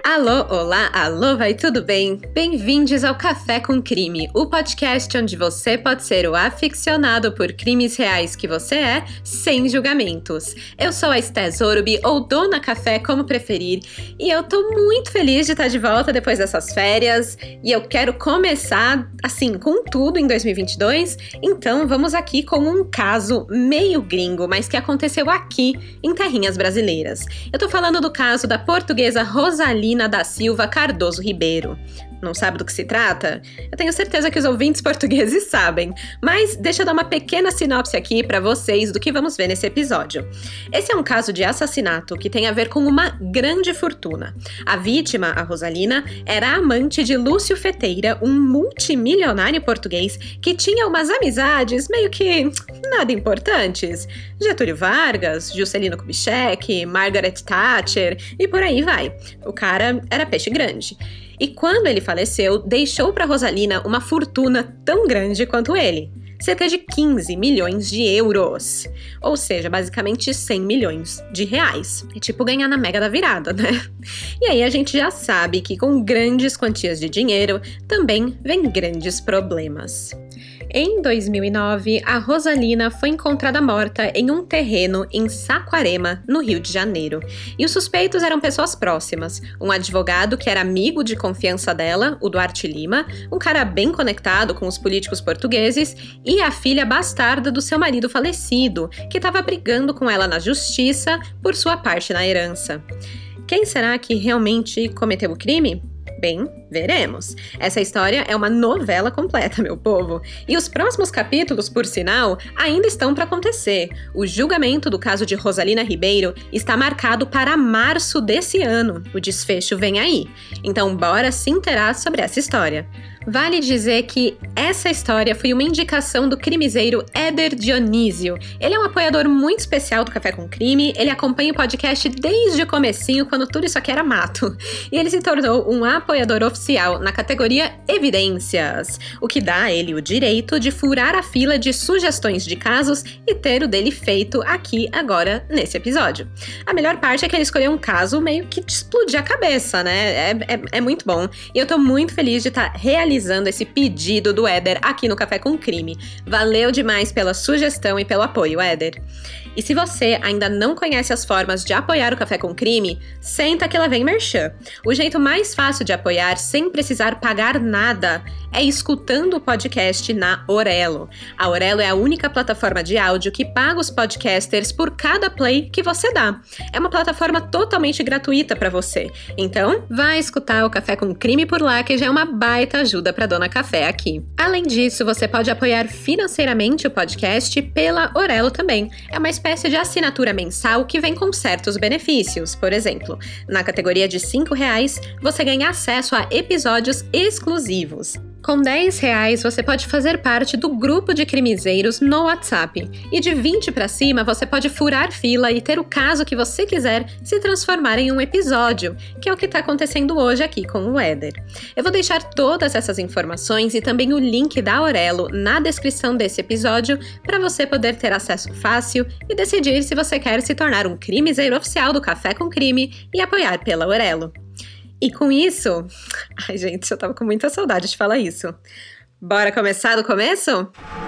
Alô, olá, alô, vai tudo bem? Bem-vindos ao Café com Crime, o podcast onde você pode ser o aficionado por crimes reais que você é, sem julgamentos. Eu sou a Esté Zorubi, ou Dona Café, como preferir, e eu tô muito feliz de estar de volta depois dessas férias, e eu quero começar, assim, com tudo em 2022, então vamos aqui com um caso meio gringo, mas que aconteceu aqui, em terrinhas brasileiras. Eu tô falando do caso da portuguesa Rosalina da Silva Cardoso Ribeiro. Não sabe do que se trata? Eu tenho certeza que os ouvintes portugueses sabem, mas deixa eu dar uma pequena sinopse aqui para vocês do que vamos ver nesse episódio. Esse é um caso de assassinato que tem a ver com uma grande fortuna. A vítima, a Rosalina, era amante de Lúcio Feteira, um multimilionário português que tinha umas amizades meio que nada importantes. Getúlio Vargas, Juscelino Kubitschek, Margaret Thatcher e por aí vai. O cara era peixe grande. E quando ele faleceu, deixou para Rosalina uma fortuna tão grande quanto ele. Cerca de 15 milhões de euros. Ou seja, basicamente 100 milhões de reais. É tipo ganhar na Mega da Virada, né? E aí a gente já sabe que com grandes quantias de dinheiro também vem grandes problemas. Em 2009, a Rosalina foi encontrada morta em um terreno em Saquarema, no Rio de Janeiro. E os suspeitos eram pessoas próximas. Um advogado que era amigo de confiança dela, o Duarte Lima, um cara bem conectado com os políticos portugueses, e a filha bastarda do seu marido falecido, que estava brigando com ela na justiça por sua parte na herança. Quem será que realmente cometeu o crime? Bem, veremos. Essa história é uma novela completa, meu povo. E os próximos capítulos, por sinal, ainda estão para acontecer. O julgamento do caso de Rosalina Ribeiro está marcado para março desse ano. O desfecho vem aí. Então, bora se inteirar sobre essa história. Vale dizer que essa história foi uma indicação do crimiseiro Éder Dionísio. Ele é um apoiador muito especial do Café com Crime, ele acompanha o podcast desde o comecinho, quando tudo isso aqui era mato. E ele se tornou um apoiador oficial na categoria Evidências, o que dá a ele o direito de furar a fila de sugestões de casos e ter o dele feito aqui agora nesse episódio. A melhor parte é que ele escolheu um caso meio que de explodir a cabeça, né? É muito bom. E eu tô muito feliz de estar realizando esse pedido do Éder aqui no Café com Crime. Valeu demais pela sugestão e pelo apoio, Éder. E se você ainda não conhece as formas de apoiar o Café com Crime, senta que lá vem merchan. O jeito mais fácil de apoiar sem precisar pagar nada é escutando o podcast na Orelo. A Orelo é a única plataforma de áudio que paga os podcasters por cada play que você dá. É uma plataforma totalmente gratuita para você. Então, vai escutar o Café com Crime por lá, que já é uma baita ajuda para Dona Café aqui. Além disso, você pode apoiar financeiramente o podcast pela Orelo também. É uma espécie de assinatura mensal que vem com certos benefícios. Por exemplo, na categoria de R$5, você ganha acesso a episódios exclusivos. Com R$10, você pode fazer parte do grupo de crimezeiros no WhatsApp. E de 20 para cima, você pode furar fila e ter o caso que você quiser se transformar em um episódio, que é o que está acontecendo hoje aqui com o Éder. Eu vou deixar todas essas informações e também o link da Orelo na descrição desse episódio para você poder ter acesso fácil e decidir se você quer se tornar um crimezeiro oficial do Café com Crime e apoiar pela Orelo. E com isso... Ai, gente, eu tava com muita saudade de falar isso. Bora começar do começo?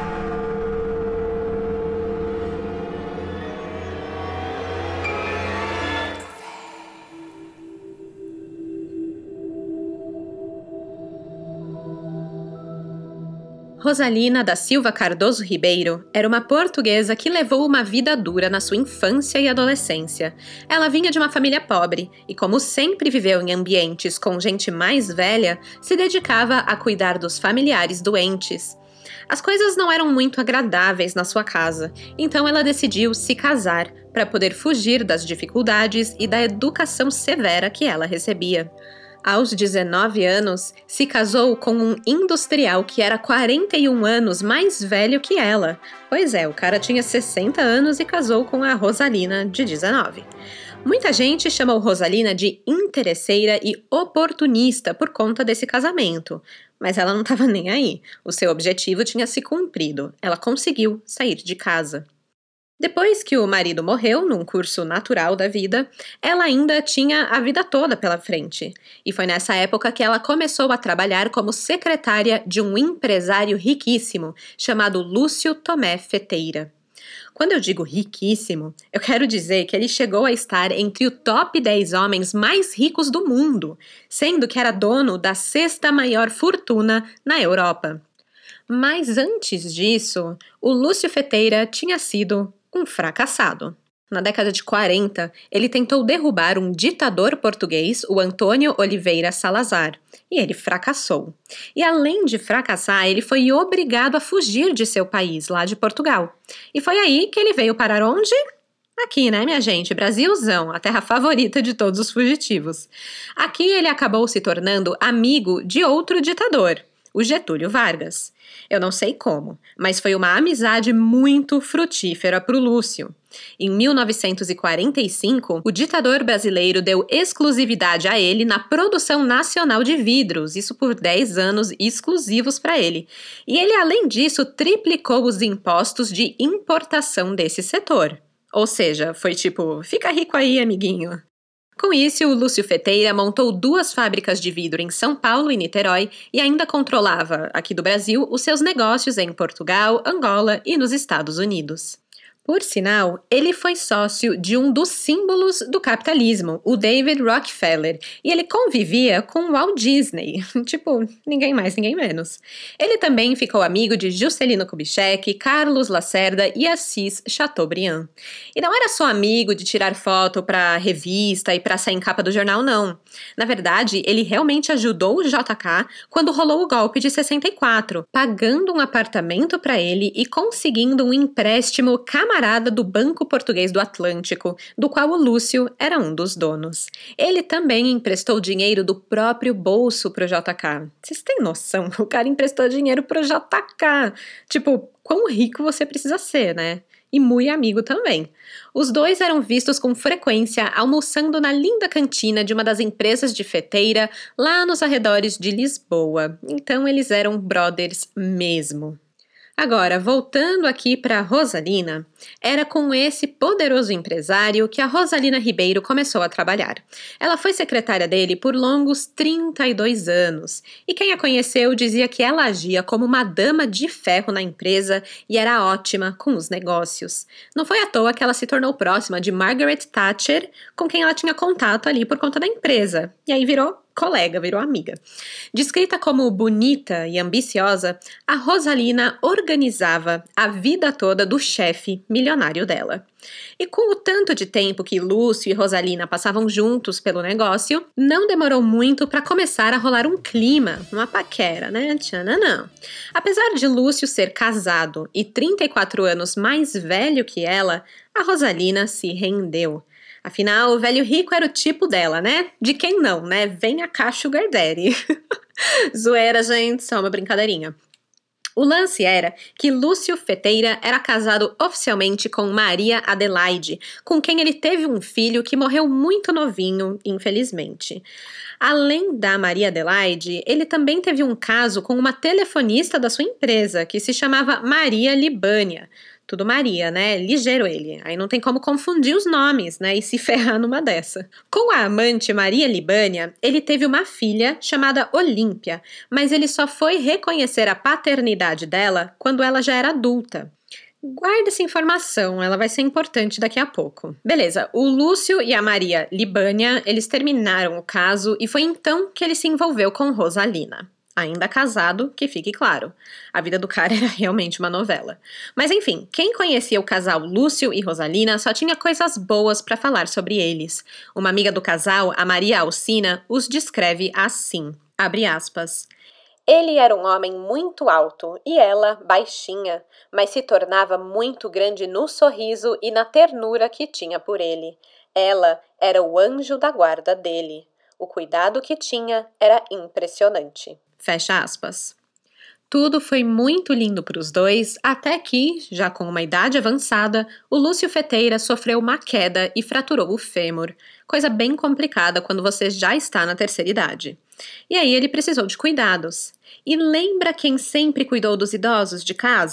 Rosalina da Silva Cardoso Ribeiro era uma portuguesa que levou uma vida dura na sua infância e adolescência. Ela vinha de uma família pobre e, como sempre viveu em ambientes com gente mais velha, se dedicava a cuidar dos familiares doentes. As coisas não eram muito agradáveis na sua casa, então ela decidiu se casar para poder fugir das dificuldades e da educação severa que ela recebia. Aos 19 anos, se casou com um industrial que era 41 anos mais velho que ela. Pois é, o cara tinha 60 anos e casou com a Rosalina, de 19. Muita gente chamou Rosalina de interesseira e oportunista por conta desse casamento. Mas ela não estava nem aí. O seu objetivo tinha se cumprido. Ela conseguiu sair de casa. Depois que o marido morreu, num curso natural da vida, ela ainda tinha a vida toda pela frente. E foi nessa época que ela começou a trabalhar como secretária de um empresário riquíssimo chamado Lúcio Tomé Feteira. Quando eu digo riquíssimo, eu quero dizer que ele chegou a estar entre o top 10 homens mais ricos do mundo, sendo que era dono da sexta maior fortuna na Europa. Mas antes disso, o Lúcio Feteira tinha sido um fracassado. Na década de 40, ele tentou derrubar um ditador português, o Antônio Oliveira Salazar, e ele fracassou. E além de fracassar, ele foi obrigado a fugir de seu país, lá de Portugal. E foi aí que ele veio parar onde? Aqui, né, minha gente? Brasilzão, a terra favorita de todos os fugitivos. Aqui ele acabou se tornando amigo de outro ditador, o Getúlio Vargas. Eu não sei como, mas foi uma amizade muito frutífera para o Lúcio. Em 1945, o ditador brasileiro deu exclusividade a ele na produção nacional de vidros, isso por 10 anos exclusivos para ele. E ele, além disso, triplicou os impostos de importação desse setor. Ou seja, foi tipo, fica rico aí, amiguinho. Com isso, o Lúcio Feteira montou 2 fábricas de vidro em São Paulo e Niterói e ainda controlava, aqui do Brasil, os seus negócios em Portugal, Angola e nos Estados Unidos. Por sinal, ele foi sócio de um dos símbolos do capitalismo, o David Rockefeller, e ele convivia com Walt Disney, tipo, ninguém mais, ninguém menos. Ele também ficou amigo de Juscelino Kubitschek, Carlos Lacerda e Assis Chateaubriand. E não era só amigo de tirar foto para revista e para sair em capa do jornal, não. Na verdade, ele realmente ajudou o JK quando rolou o golpe de 64, pagando um apartamento para ele e conseguindo um empréstimo camarada do Banco Português do Atlântico, do qual o Lúcio era um dos donos. Ele também emprestou dinheiro do próprio bolso pro JK. Vocês têm noção? O cara emprestou dinheiro pro JK. Tipo, quão rico você precisa ser, né? E muito amigo também. Os dois eram vistos com frequência almoçando na linda cantina de uma das empresas de Feteira, lá nos arredores de Lisboa. Então eles eram brothers mesmo. Agora, voltando aqui para Rosalina, era com esse poderoso empresário que a Rosalina Ribeiro começou a trabalhar. Ela foi secretária dele por longos 32 anos, e quem a conheceu dizia que ela agia como uma dama de ferro na empresa e era ótima com os negócios. Não foi à toa que ela se tornou próxima de Margaret Thatcher, com quem ela tinha contato ali por conta da empresa, e aí virou colega, virou amiga. Descrita como bonita e ambiciosa, a Rosalina organizava a vida toda do chefe milionário dela. E com o tanto de tempo que Lúcio e Rosalina passavam juntos pelo negócio, não demorou muito para começar a rolar um clima, uma paquera, né? Tchananã. Apesar de Lúcio ser casado e 34 anos mais velho que ela, a Rosalina se rendeu. Afinal, o velho rico era o tipo dela, né? De quem não, né? Venha cá, Sugar Daddy. Zoeira, gente, só uma brincadeirinha. O lance era que Lúcio Feteira era casado oficialmente com Maria Adelaide, com quem ele teve um filho que morreu muito novinho, infelizmente. Além da Maria Adelaide, ele também teve um caso com uma telefonista da sua empresa, que se chamava Maria Libânia. Tudo Maria, né? Ligeiro ele. Aí não tem como confundir os nomes, né? E se ferrar numa dessa. Com a amante Maria Libânia, ele teve uma filha chamada Olímpia, mas ele só foi reconhecer a paternidade dela quando ela já era adulta. Guarda essa informação, ela vai ser importante daqui a pouco. Beleza, o Lúcio e a Maria Libânia, eles terminaram o caso e foi então que ele se envolveu com Rosalina. Ainda casado, que fique claro. A vida do cara era realmente uma novela. Mas enfim, quem conhecia o casal Lúcio e Rosalina só tinha coisas boas para falar sobre eles. Uma amiga do casal, a Maria Alcina, os descreve assim, abre aspas. Ele era um homem muito alto e ela baixinha, mas se tornava muito grande no sorriso e na ternura que tinha por ele. Ela era o anjo da guarda dele. O cuidado que tinha era impressionante. Fecha aspas. Tudo foi muito lindo para os dois, até que, já com uma idade avançada, o Lúcio Feteira sofreu uma queda e fraturou o fêmur, coisa bem complicada quando você já está na terceira idade. E aí ele precisou de cuidados. E lembra quem sempre cuidou dos idosos de casa?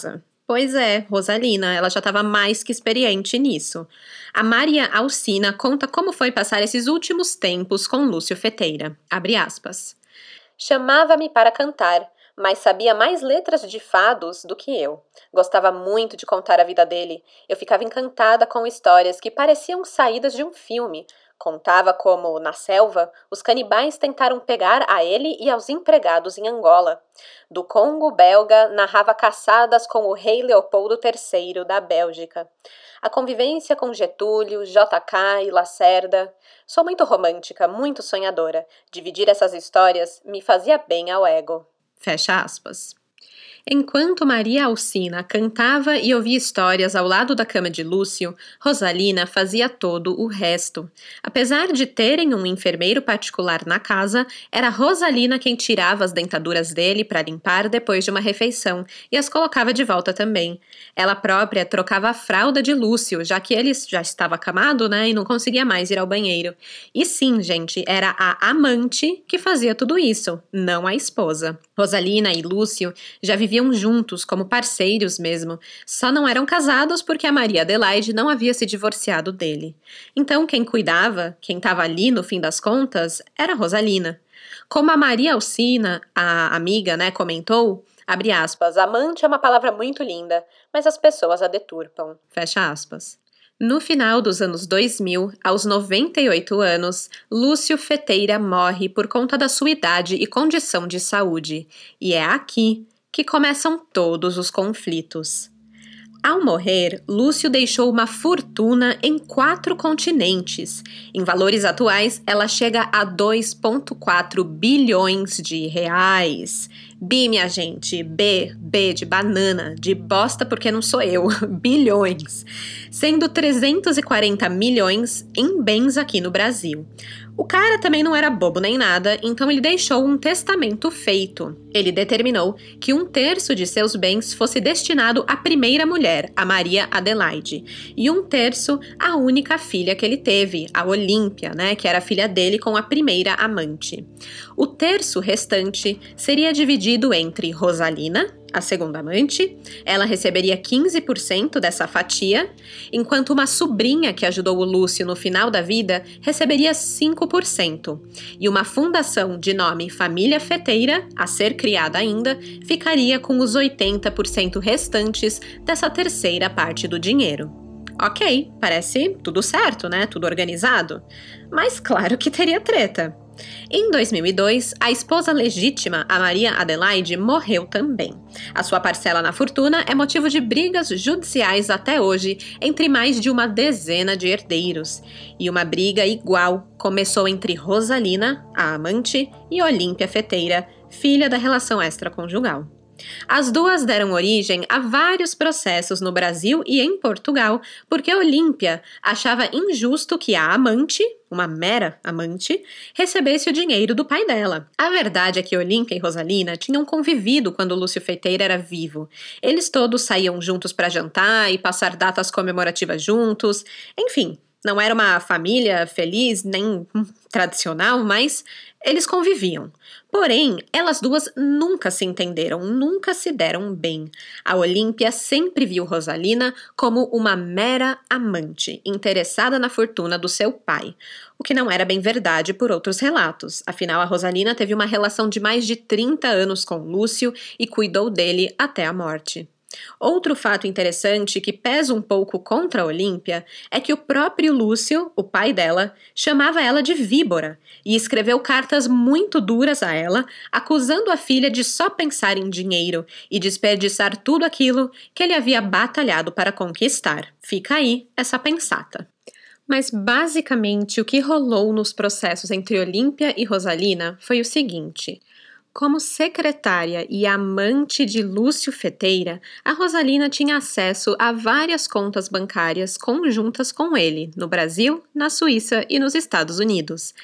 Pois é, Rosalina, ela já estava mais que experiente nisso. A Maria Alcina conta como foi passar esses últimos tempos com Lúcio Feteira. Abre aspas. Chamava-me para cantar, mas sabia mais letras de fados do que eu. Gostava muito de contar a vida dele. Eu ficava encantada com histórias que pareciam saídas de um filme. Contava como, na selva, os canibais tentaram pegar a ele e aos empregados em Angola. Do Congo belga, narrava caçadas com o rei Leopoldo III da Bélgica. A convivência com Getúlio, JK e Lacerda. Sou muito romântica, muito sonhadora. Dividir essas histórias me fazia bem ao ego. Fecha aspas. Enquanto Maria Alcina cantava e ouvia histórias ao lado da cama de Lúcio, Rosalina fazia todo o resto. Apesar de terem um enfermeiro particular na casa, era Rosalina quem tirava as dentaduras dele para limpar depois de uma refeição e as colocava de volta também. Ela própria trocava a fralda de Lúcio, já que ele já estava acamado, né, e não conseguia mais ir ao banheiro. E sim, gente, era a amante que fazia tudo isso, não a esposa. Rosalina e Lúcio já viviam juntos, como parceiros mesmo, só não eram casados porque a Maria Adelaide não havia se divorciado dele. Então quem cuidava, quem estava ali no fim das contas, era Rosalina. Como a Maria Alcina, a amiga, né, comentou, abre aspas, amante é uma palavra muito linda, mas as pessoas a deturpam. Fecha aspas. No final dos anos 2000, aos 98 anos, Lúcio Feteira morre por conta da sua idade e condição de saúde. E é aqui que começam todos os conflitos. Ao morrer, Lúcio deixou uma fortuna em 4 continentes. Em valores atuais, ela chega a 2,4 bilhões de reais. Bi, minha gente, B de banana, de bosta porque não sou eu, bilhões. Sendo 340 milhões em bens aqui no Brasil. O cara também não era bobo nem nada, então ele deixou um testamento feito. Ele determinou que 1/3 de seus bens fosse destinado à primeira mulher, a Maria Adelaide, e 1/3 à única filha que ele teve, a Olímpia, né, que era a filha dele com a primeira amante. O terço restante seria dividido entre Rosalina, a segunda amante, ela receberia 15% dessa fatia, enquanto uma sobrinha que ajudou o Lúcio no final da vida receberia 5%, e uma fundação de nome Família Feteira, a ser criada ainda, ficaria com os 80% restantes dessa terceira parte do dinheiro. Ok, parece tudo certo, né? Tudo organizado. Mas claro que teria treta. Em 2002, a esposa legítima, a Maria Adelaide, morreu também. A sua parcela na fortuna é motivo de brigas judiciais até hoje entre mais de uma dezena de herdeiros. E uma briga igual começou entre Rosalina, a amante, e Olímpia Feteira, filha da relação extraconjugal. As duas deram origem a vários processos no Brasil e em Portugal, porque Olímpia achava injusto que a amante, uma mera amante, recebesse o dinheiro do pai dela. A verdade é que Olímpia e Rosalina tinham convivido quando Lúcio Feteira era vivo. Eles todos saíam juntos para jantar e passar datas comemorativas juntos, enfim. Não era uma família feliz, nem tradicional, mas eles conviviam. Porém, elas duas nunca se entenderam, nunca se deram bem. A Olímpia sempre viu Rosalina como uma mera amante, interessada na fortuna do seu pai. O que não era bem verdade por outros relatos. Afinal, a Rosalina teve uma relação de mais de 30 anos com Lúcio e cuidou dele até a morte. Outro fato interessante que pesa um pouco contra a Olímpia é que o próprio Lúcio, o pai dela, chamava ela de víbora e escreveu cartas muito duras a ela, acusando a filha de só pensar em dinheiro e desperdiçar tudo aquilo que ele havia batalhado para conquistar. Fica aí essa pensata. Mas basicamente o que rolou nos processos entre Olímpia e Rosalina foi o seguinte. Como secretária e amante de Lúcio Feteira, a Rosalina tinha acesso a várias contas bancárias conjuntas com ele, no Brasil, na Suíça e nos Estados Unidos.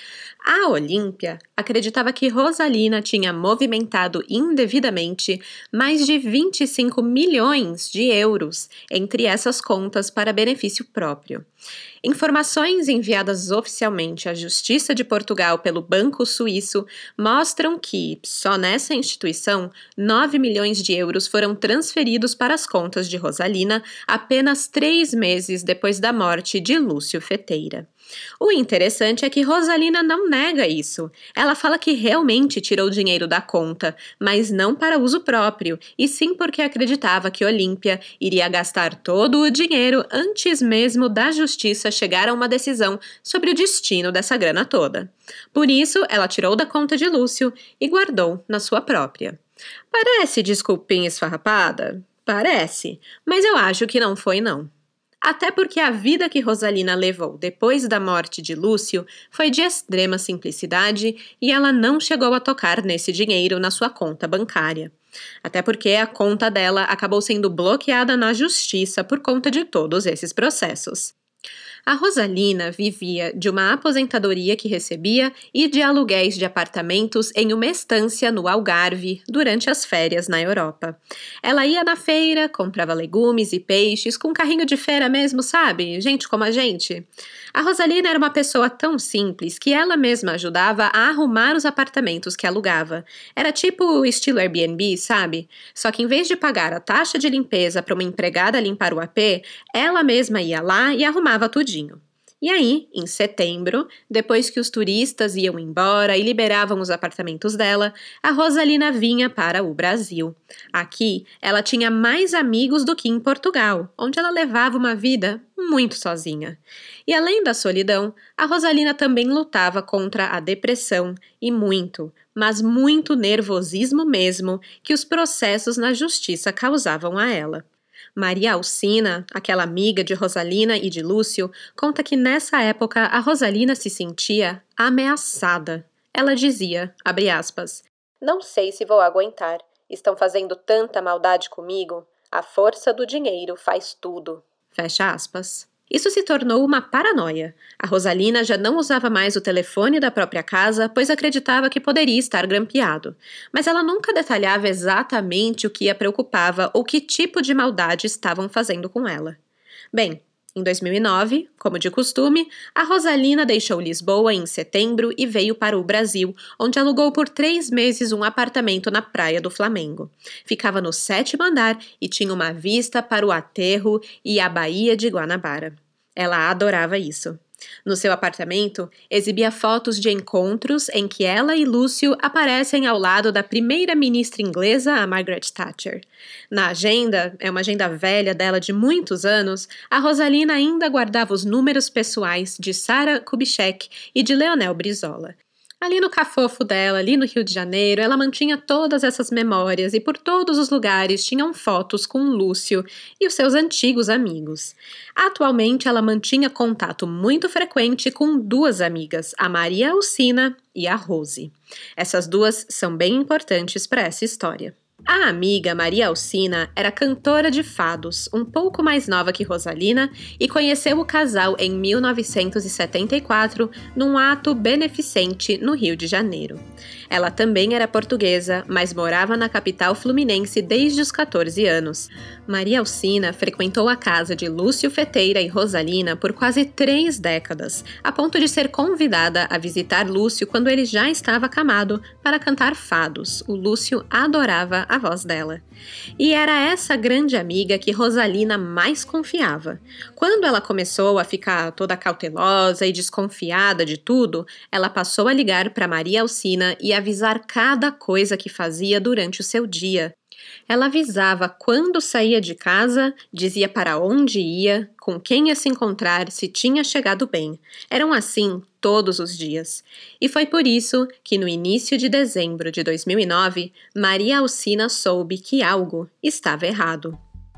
A Olímpia acreditava que Rosalina tinha movimentado indevidamente mais de 25 milhões de euros entre essas contas para benefício próprio. Informações enviadas oficialmente à Justiça de Portugal pelo Banco Suíço mostram que, só nessa instituição, 9 milhões de euros foram transferidos para as contas de Rosalina apenas 3 meses depois da morte de Lúcio Feteira. O interessante é que Rosalina não nega isso. Ela fala que realmente tirou dinheiro da conta, mas não para uso próprio, e sim porque acreditava que Olímpia iria gastar todo o dinheiro antes mesmo da justiça chegar a uma decisão sobre o destino dessa grana toda. Por isso, ela tirou da conta de Lúcio e guardou na sua própria. Parece desculpinha esfarrapada? Parece, mas eu acho que não foi não. Até porque a vida que Rosalina levou depois da morte de Lúcio foi de extrema simplicidade e ela não chegou a tocar nesse dinheiro na sua conta bancária. Até porque a conta dela acabou sendo bloqueada na justiça por conta de todos esses processos. A Rosalina vivia de uma aposentadoria que recebia e de aluguéis de apartamentos em uma estância no Algarve durante as férias na Europa. Ela ia na feira, comprava legumes e peixes com carrinho de feira mesmo, sabe? Gente como a gente. A Rosalina era uma pessoa tão simples que ela mesma ajudava a arrumar os apartamentos que alugava. Era tipo estilo Airbnb, sabe? Só que em vez de pagar a taxa de limpeza para uma empregada limpar o AP, ela mesma ia lá e arrumava tudinho. E aí, em setembro, depois que os turistas iam embora e liberavam os apartamentos dela, a Rosalina vinha para o Brasil. Aqui, ela tinha mais amigos do que em Portugal, onde ela levava uma vida muito sozinha. E além da solidão, a Rosalina também lutava contra a depressão e muito, mas muito nervosismo mesmo que os processos na justiça causavam a ela. Maria Alcina, aquela amiga de Rosalina e de Lúcio, conta que nessa época a Rosalina se sentia ameaçada. Ela dizia, abre aspas, "Não sei se vou aguentar. Estão fazendo tanta maldade comigo. A força do dinheiro faz tudo." Fecha aspas. Isso se tornou uma paranoia. A Rosalina já não usava mais o telefone da própria casa, pois acreditava que poderia estar grampeado. Mas ela nunca detalhava exatamente o que a preocupava ou que tipo de maldade estavam fazendo com ela. Bem, em 2009, como de costume, a Rosalina deixou Lisboa em setembro e veio para o Brasil, onde alugou por 3 meses um apartamento na Praia do Flamengo. Ficava no 7º andar e tinha uma vista para o aterro e a Baía de Guanabara. Ela adorava isso. No seu apartamento, exibia fotos de encontros em que ela e Lúcio aparecem ao lado da primeira-ministra inglesa, a Margaret Thatcher. Na agenda, uma agenda velha dela de muitos anos, a Rosalina ainda guardava os números pessoais de Sara Kubitschek e de Leonel Brizola. Ali no cafofo dela, ali no Rio de Janeiro, ela mantinha todas essas memórias e por todos os lugares tinham fotos com Lúcio e os seus antigos amigos. Atualmente, ela mantinha contato muito frequente com 2 amigas, a Maria Alcina e a Rose. Essas 2 são bem importantes para essa história. A amiga Maria Alcina era cantora de fados, um pouco mais nova que Rosalina, e conheceu o casal em 1974 num ato beneficente no Rio de Janeiro. Ela também era portuguesa, mas morava na capital fluminense desde os 14 anos. Maria Alcina frequentou a casa de Lúcio Feteira e Rosalina por quase 3 décadas, a ponto de ser convidada a visitar Lúcio quando ele já estava acamado para cantar fados. O Lúcio adorava a voz dela. E era essa grande amiga que Rosalina mais confiava. Quando ela começou a ficar toda cautelosa e desconfiada de tudo, ela passou a ligar para Maria Alcina e avisar cada coisa que fazia durante o seu dia. Ela avisava quando saía de casa, dizia para onde ia, com quem ia se encontrar, se tinha chegado bem. Eram assim todos os dias. E foi por isso que no início de dezembro de 2009, Maria Alcina soube que algo estava errado.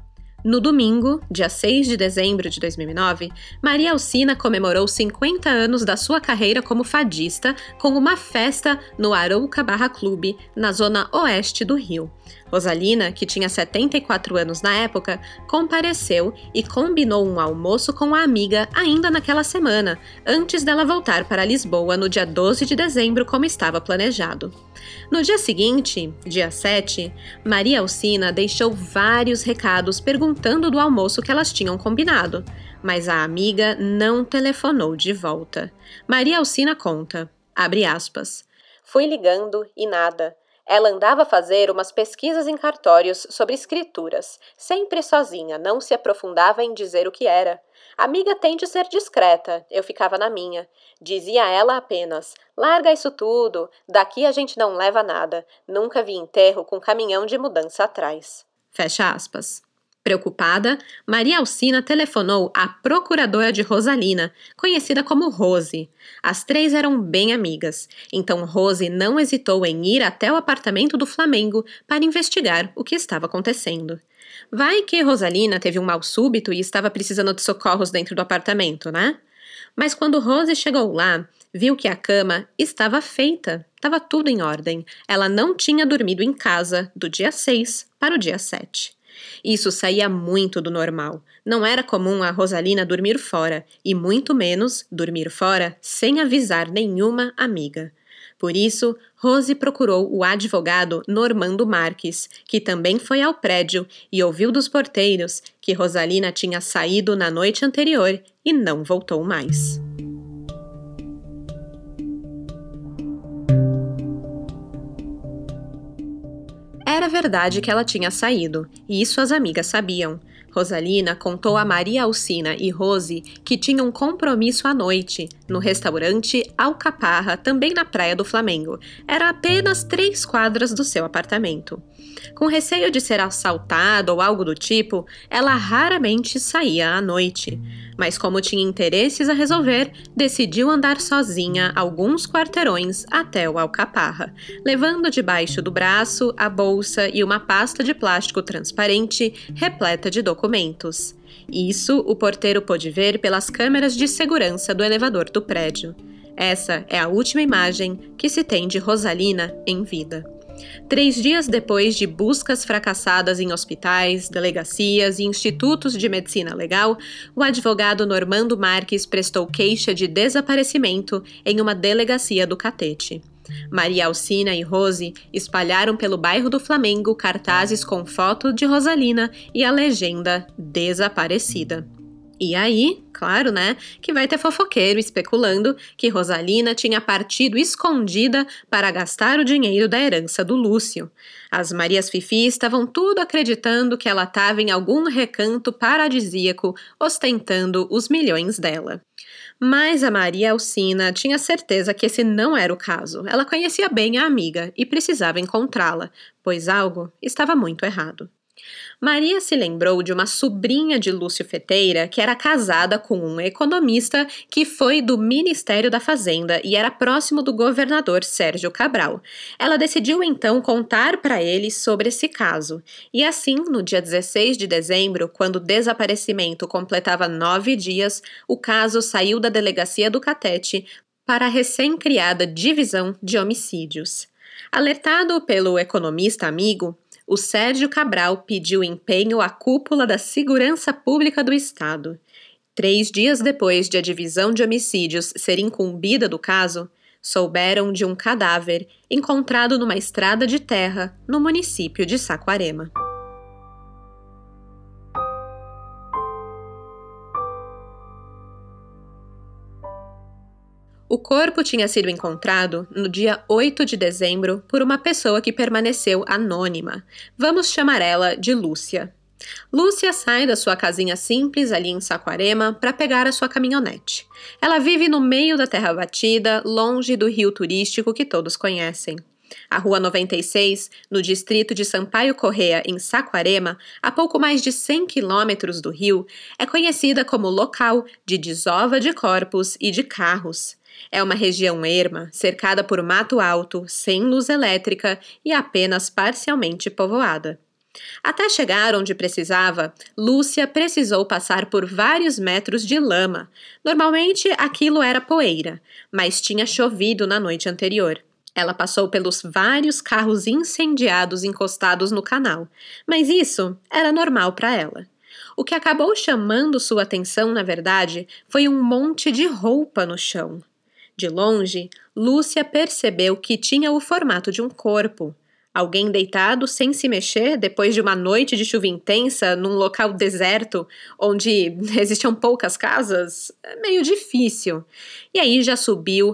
No domingo, dia 6 de dezembro de 2009, Maria Alcina comemorou 50 anos da sua carreira como fadista com uma festa no Arouca Barra Clube, na zona oeste do Rio. Rosalina, que tinha 74 anos na época, compareceu e combinou um almoço com a amiga ainda naquela semana, antes dela voltar para Lisboa no dia 12 de dezembro, como estava planejado. No dia seguinte, dia 7, Maria Alcina deixou vários recados perguntando do almoço que elas tinham combinado, mas a amiga não telefonou de volta. Maria Alcina conta, abre aspas, "Fui ligando e nada. Ela andava a fazer umas pesquisas em cartórios sobre escrituras, sempre sozinha, não se aprofundava em dizer o que era. A amiga tem de ser discreta, eu ficava na minha. Dizia ela apenas, larga isso tudo, daqui a gente não leva nada. Nunca vi enterro com caminhão de mudança atrás." Fecha aspas. Preocupada, Maria Alcina telefonou à procuradora de Rosalina, conhecida como Rose. As três eram bem amigas, então Rose não hesitou em ir até o apartamento do Flamengo para investigar o que estava acontecendo. Vai que Rosalina teve um mal súbito e estava precisando de socorros dentro do apartamento, né? Mas quando Rose chegou lá, viu que a cama estava feita, estava tudo em ordem. Ela não tinha dormido em casa do dia 6 para o dia 7. Isso saía muito do normal. Não era comum a Rosalina dormir fora, e muito menos dormir fora sem avisar nenhuma amiga. Por isso, Rose procurou o advogado Normando Marques, que também foi ao prédio e ouviu dos porteiros que Rosalina tinha saído na noite anterior e não voltou mais. Era verdade que ela tinha saído, e isso as amigas sabiam. Rosalina contou a Maria Alcina e Rose que tinham um compromisso à noite, no restaurante Alcaparra, também na Praia do Flamengo. Era apenas 3 quadras do seu apartamento. Com receio de ser assaltada ou algo do tipo, ela raramente saía à noite. Mas como tinha interesses a resolver, decidiu andar sozinha alguns quarteirões até o Alcaparra, levando debaixo do braço a bolsa e uma pasta de plástico transparente repleta de documentos. Isso o porteiro pôde ver pelas câmeras de segurança do elevador do prédio. Essa é a última imagem que se tem de Rosalina em vida. 3 dias depois de buscas fracassadas em hospitais, delegacias e institutos de medicina legal, o advogado Normando Marques prestou queixa de desaparecimento em uma delegacia do Catete. Maria Alcina e Rose espalharam pelo bairro do Flamengo cartazes com foto de Rosalina e a legenda "Desaparecida". E aí, claro, né, que vai ter fofoqueiro especulando que Rosalina tinha partido escondida para gastar o dinheiro da herança do Lúcio. As Marias Fifi estavam tudo acreditando que ela estava em algum recanto paradisíaco ostentando os milhões dela. Mas a Maria Alcina tinha certeza que esse não era o caso. Ela conhecia bem a amiga e precisava encontrá-la, pois algo estava muito errado. Maria se lembrou de uma sobrinha de Lúcio Feteira que era casada com um economista que foi do Ministério da Fazenda e era próximo do governador Sérgio Cabral. Ela decidiu então contar para ele sobre esse caso. E assim, no dia 16 de dezembro, quando o desaparecimento completava 9 dias, o caso saiu da delegacia do Catete para a recém-criada Divisão de Homicídios. Alertado pelo economista amigo, o Sérgio Cabral pediu empenho à cúpula da Segurança Pública do Estado. 3 dias depois de a Divisão de Homicídios ser incumbida do caso, souberam de um cadáver encontrado numa estrada de terra no município de Saquarema. O corpo tinha sido encontrado no dia 8 de dezembro por uma pessoa que permaneceu anônima. Vamos chamar ela de Lúcia. Lúcia sai da sua casinha simples ali em Saquarema para pegar a sua caminhonete. Ela vive no meio da terra batida, longe do rio turístico que todos conhecem. A Rua 96, no distrito de Sampaio Corrêa, em Saquarema, a pouco mais de 100 quilômetros do rio, é conhecida como local de desova de corpos e de carros. É uma região erma, cercada por mato alto, sem luz elétrica e apenas parcialmente povoada. Até chegar onde precisava, Lúcia precisou passar por vários metros de lama. Normalmente aquilo era poeira, mas tinha chovido na noite anterior. Ela passou pelos vários carros incendiados encostados no canal, mas isso era normal para ela. O que acabou chamando sua atenção, na verdade, foi um monte de roupa no chão. De longe, Lúcia percebeu que tinha o formato de um corpo. Alguém deitado sem se mexer depois de uma noite de chuva intensa num local deserto onde existiam poucas casas? É meio difícil. E aí já subiu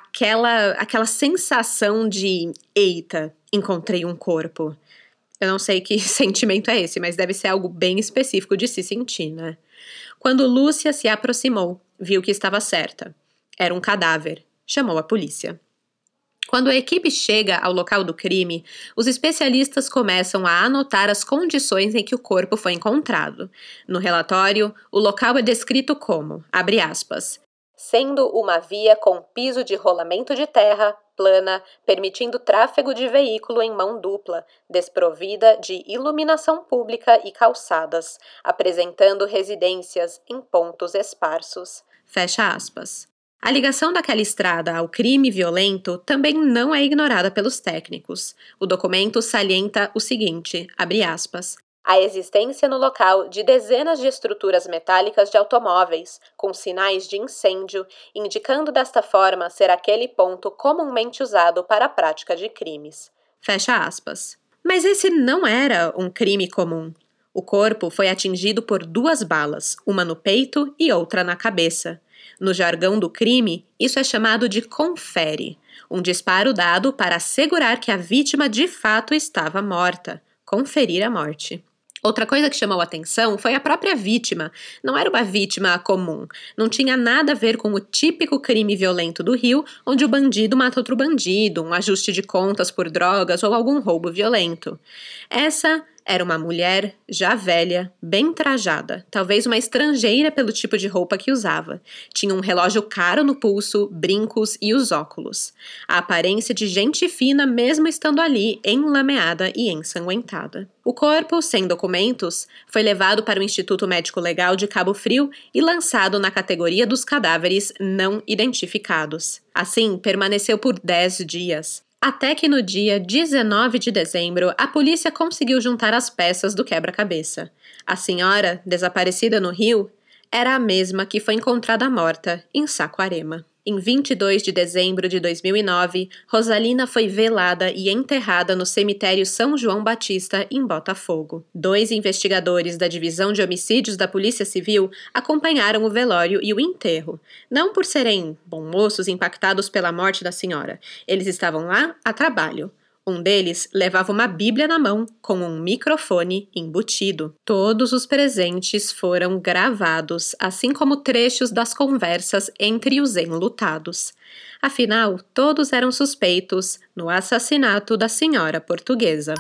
aquela sensação de eita, encontrei um corpo. Eu não sei que sentimento é esse, mas deve ser algo bem específico de se sentir, né? Quando Lúcia se aproximou, viu que estava certa. Era um cadáver. Chamou a polícia. Quando a equipe chega ao local do crime, os especialistas começam a anotar as condições em que o corpo foi encontrado. No relatório, o local é descrito como, abre aspas, sendo uma via com piso de rolamento de terra, plana, permitindo tráfego de veículo em mão dupla, desprovida de iluminação pública e calçadas, apresentando residências em pontos esparsos. Fecha aspas. A ligação daquela estrada ao crime violento também não é ignorada pelos técnicos. O documento salienta o seguinte, abre aspas, a existência no local de dezenas de estruturas metálicas de automóveis, com sinais de incêndio, indicando desta forma ser aquele ponto comumente usado para a prática de crimes. Fecha aspas. Mas esse não era um crime comum. O corpo foi atingido por 2 balas, uma no peito e outra na cabeça. No jargão do crime, isso é chamado de confere, um disparo dado para assegurar que a vítima de fato estava morta, conferir a morte. Outra coisa que chamou a atenção foi a própria vítima. Não era uma vítima comum. Não tinha nada a ver com o típico crime violento do Rio, onde o bandido mata outro bandido, um ajuste de contas por drogas ou algum roubo violento. Essa era uma mulher já velha, bem trajada, talvez uma estrangeira pelo tipo de roupa que usava. Tinha um relógio caro no pulso, brincos e os óculos. A aparência de gente fina mesmo estando ali, enlameada e ensanguentada. O corpo, sem documentos, foi levado para o Instituto Médico Legal de Cabo Frio e lançado na categoria dos cadáveres não identificados. Assim, permaneceu por 10 dias. Até que no dia 19 de dezembro, a polícia conseguiu juntar as peças do quebra-cabeça. A senhora, desaparecida no Rio, era a mesma que foi encontrada morta em Saquarema. Em 22 de dezembro de 2009, Rosalina foi velada e enterrada no cemitério São João Batista, em Botafogo. 2 investigadores da Divisão de Homicídios da Polícia Civil acompanharam o velório e o enterro. Não por serem bons moços impactados pela morte da senhora. Eles estavam lá a trabalho. Um deles levava uma Bíblia na mão, com um microfone embutido. Todos os presentes foram gravados, assim como trechos das conversas entre os enlutados. Afinal, todos eram suspeitos no assassinato da senhora portuguesa.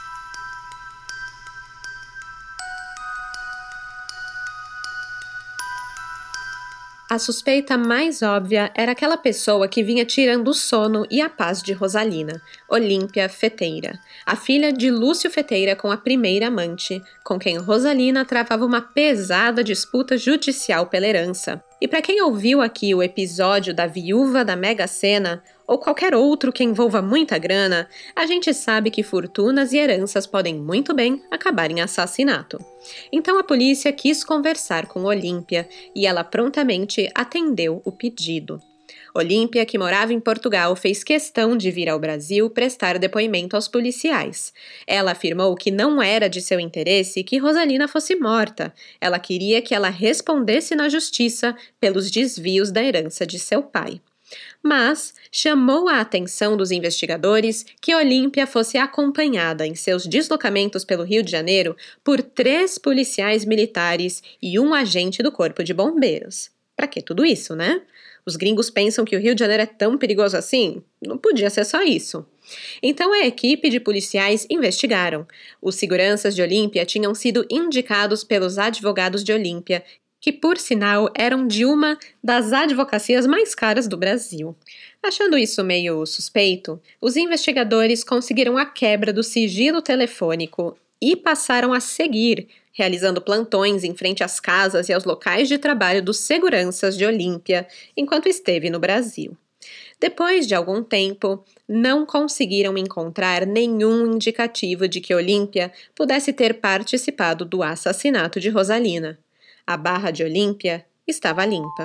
A suspeita mais óbvia era aquela pessoa que vinha tirando o sono e a paz de Rosalina, Olímpia Feteira, a filha de Lúcio Feteira com a primeira amante, com quem Rosalina travava uma pesada disputa judicial pela herança. E para quem ouviu aqui o episódio da viúva da Mega Sena, ou qualquer outro que envolva muita grana, a gente sabe que fortunas e heranças podem muito bem acabar em assassinato. Então a polícia quis conversar com Olímpia e ela prontamente atendeu o pedido. Olímpia, que morava em Portugal, fez questão de vir ao Brasil prestar depoimento aos policiais. Ela afirmou que não era de seu interesse que Rosalina fosse morta. Ela queria que ela respondesse na justiça pelos desvios da herança de seu pai. Mas chamou a atenção dos investigadores que Olímpia fosse acompanhada em seus deslocamentos pelo Rio de Janeiro por 3 policiais militares e um agente do Corpo de Bombeiros. Pra que tudo isso, né? Os gringos pensam que o Rio de Janeiro é tão perigoso assim? Não podia ser só isso. Então a equipe de policiais investigaram. Os seguranças de Olímpia tinham sido indicados pelos advogados de Olímpia, que, por sinal, eram de uma das advocacias mais caras do Brasil. Achando isso meio suspeito, os investigadores conseguiram a quebra do sigilo telefônico e passaram a seguir, realizando plantões em frente às casas e aos locais de trabalho dos seguranças de Olímpia, enquanto esteve no Brasil. Depois de algum tempo, não conseguiram encontrar nenhum indicativo de que Olímpia pudesse ter participado do assassinato de Rosalina. A barra de Olímpia estava limpa.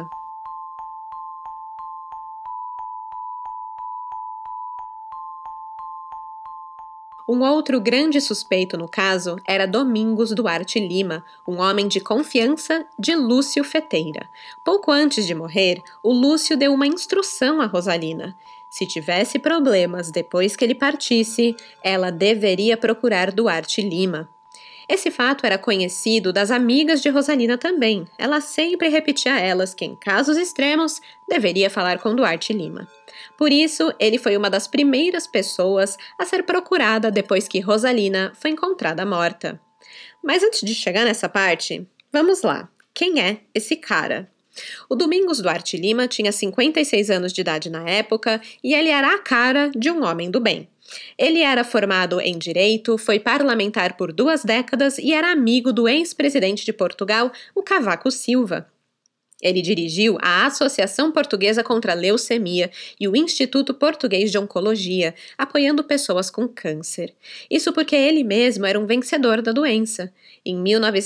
Um outro grande suspeito no caso era Domingos Duarte Lima, um homem de confiança de Lúcio Feteira. Pouco antes de morrer, o Lúcio deu uma instrução a Rosalina. Se tivesse problemas depois que ele partisse, ela deveria procurar Duarte Lima. Esse fato era conhecido das amigas de Rosalina também. Ela sempre repetia a elas que, em casos extremos, deveria falar com Duarte Lima. Por isso, ele foi uma das primeiras pessoas a ser procurada depois que Rosalina foi encontrada morta. Mas antes de chegar nessa parte, vamos lá. Quem é esse cara? O Domingos Duarte Lima tinha 56 anos de idade na época e ele era a cara de um homem do bem. Ele era formado em Direito, foi parlamentar por 2 décadas e era amigo do ex-presidente de Portugal, o Cavaco Silva. Ele dirigiu a Associação Portuguesa contra a Leucemia e o Instituto Português de Oncologia, apoiando pessoas com câncer. Isso porque ele mesmo era um vencedor da doença. Em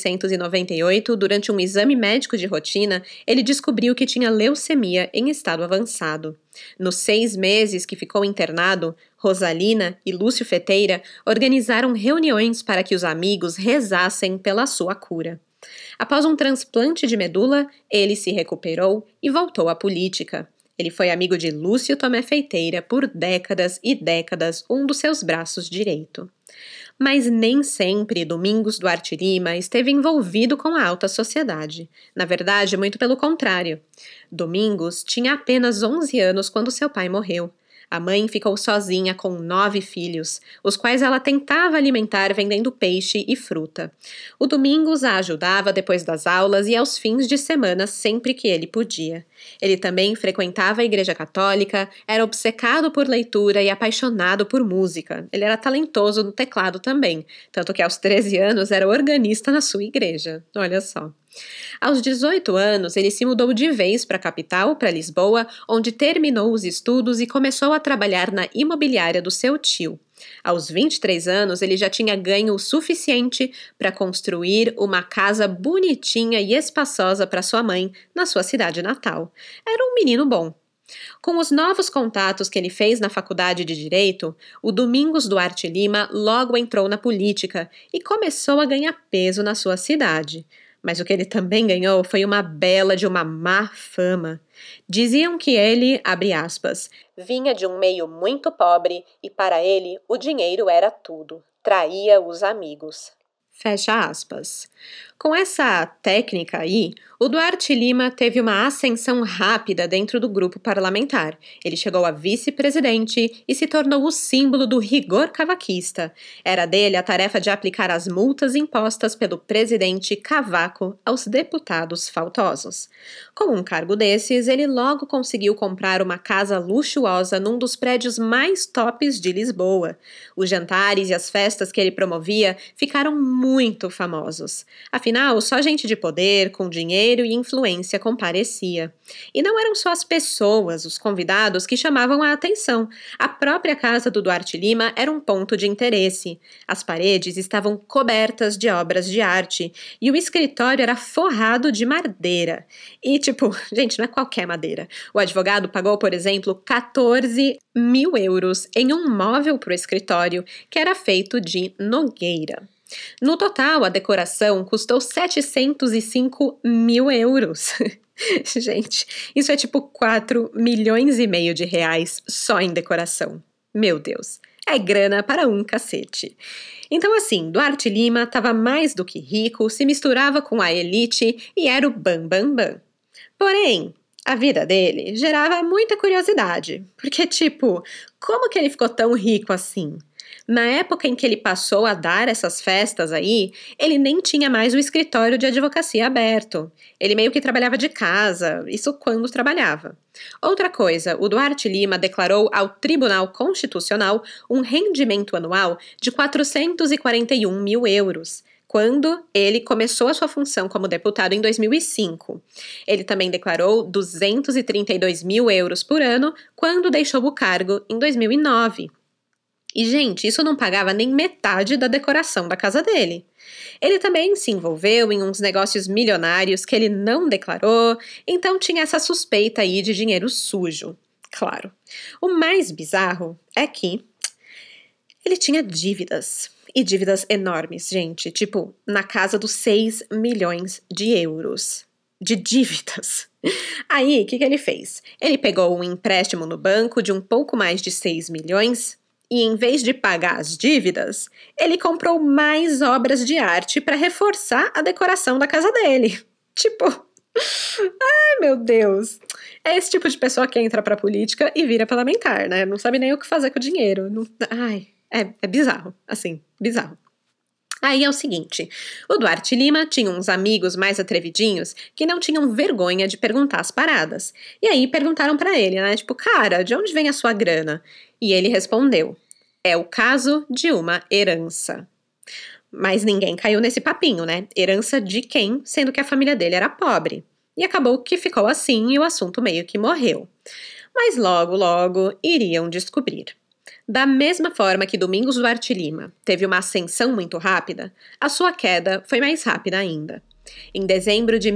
1998, durante um exame médico de rotina, ele descobriu que tinha leucemia em estado avançado. Nos 6 meses que ficou internado, Rosalina e Lúcio Feteira organizaram reuniões para que os amigos rezassem pela sua cura. Após um transplante de medula, ele se recuperou e voltou à política. Ele foi amigo de Lúcio Tomé Feiteira por décadas e décadas, um dos seus braços direito. Mas nem sempre Domingos Duarte Lima esteve envolvido com a alta sociedade. Na verdade, muito pelo contrário. Domingos tinha apenas 11 anos quando seu pai morreu. A mãe ficou sozinha com 9 filhos, os quais ela tentava alimentar vendendo peixe e fruta. O Domingos a ajudava depois das aulas e aos fins de semana sempre que ele podia. Ele também frequentava a Igreja Católica, era obcecado por leitura e apaixonado por música. Ele era talentoso no teclado também, tanto que aos 13 anos era organista na sua igreja. Olha só. Aos 18 anos, ele se mudou de vez para a capital, para Lisboa, onde terminou os estudos e começou a trabalhar na imobiliária do seu tio. Aos 23 anos, ele já tinha ganho o suficiente para construir uma casa bonitinha e espaçosa para sua mãe na sua cidade natal. Era um menino bom. Com os novos contatos que ele fez na faculdade de Direito, o Domingos Duarte Lima logo entrou na política e começou a ganhar peso na sua cidade. Mas o que ele também ganhou foi uma bela de uma má fama. Diziam que ele, abre aspas, vinha de um meio muito pobre e para ele o dinheiro era tudo. Traía os amigos. Fecha aspas. Com essa técnica aí, o Duarte Lima teve uma ascensão rápida dentro do grupo parlamentar. Ele chegou a vice-presidente e se tornou o símbolo do rigor cavaquista. Era dele a tarefa de aplicar as multas impostas pelo presidente Cavaco aos deputados faltosos. Com um cargo desses, ele logo conseguiu comprar uma casa luxuosa num dos prédios mais tops de Lisboa. Os jantares e as festas que ele promovia ficaram muito famosos. Afinal, só gente de poder, com dinheiro e influência comparecia. E não eram só as pessoas, os convidados, que chamavam a atenção. A própria casa do Duarte Lima era um ponto de interesse. As paredes estavam cobertas de obras de arte e o escritório era forrado de madeira. E, gente, não é qualquer madeira. O advogado pagou, por exemplo, 14 mil euros em um móvel para o escritório, que era feito de nogueira. No total, a decoração custou 705 mil euros. Gente, isso é 4 milhões e meio de reais só em decoração. Meu Deus, é grana para um cacete. Então assim, Duarte Lima estava mais do que rico, se misturava com a elite e era o bam bam bam. Porém, a vida dele gerava muita curiosidade, porque como que ele ficou tão rico assim? Na época em que ele passou a dar essas festas aí, ele nem tinha mais o escritório de advocacia aberto. Ele meio que trabalhava de casa, isso quando trabalhava. Outra coisa, o Duarte Lima declarou ao Tribunal Constitucional um rendimento anual de 441 mil euros, quando ele começou a sua função como deputado em 2005. Ele também declarou 232 mil euros por ano quando deixou o cargo em 2009. E, gente, isso não pagava nem metade da decoração da casa dele. Ele também se envolveu em uns negócios milionários que ele não declarou, então tinha essa suspeita aí de dinheiro sujo. Claro. O mais bizarro é que ele tinha dívidas. E dívidas enormes, gente. Tipo, na casa dos 6 milhões de euros. De dívidas. Aí, o que ele fez? Ele pegou um empréstimo no banco de um pouco mais de 6 milhões e, em vez de pagar as dívidas, ele comprou mais obras de arte para reforçar a decoração da casa dele. Tipo, ai meu Deus. É esse tipo de pessoa que entra pra política e vira parlamentar, né? Não sabe nem o que fazer com o dinheiro. Não, ai, é bizarro, assim, bizarro. Aí é o seguinte, o Duarte Lima tinha uns amigos mais atrevidinhos que não tinham vergonha de perguntar as paradas. E aí perguntaram pra ele, né, tipo, cara, de onde vem a sua grana? E ele respondeu, é o caso de uma herança. Mas ninguém caiu nesse papinho, né? Herança de quem, sendo que a família dele era pobre. E acabou que ficou assim e o assunto meio que morreu. Mas logo, logo iriam descobrir. Da mesma forma que Domingos Duarte Lima teve uma ascensão muito rápida, a sua queda foi mais rápida ainda. Em dezembro de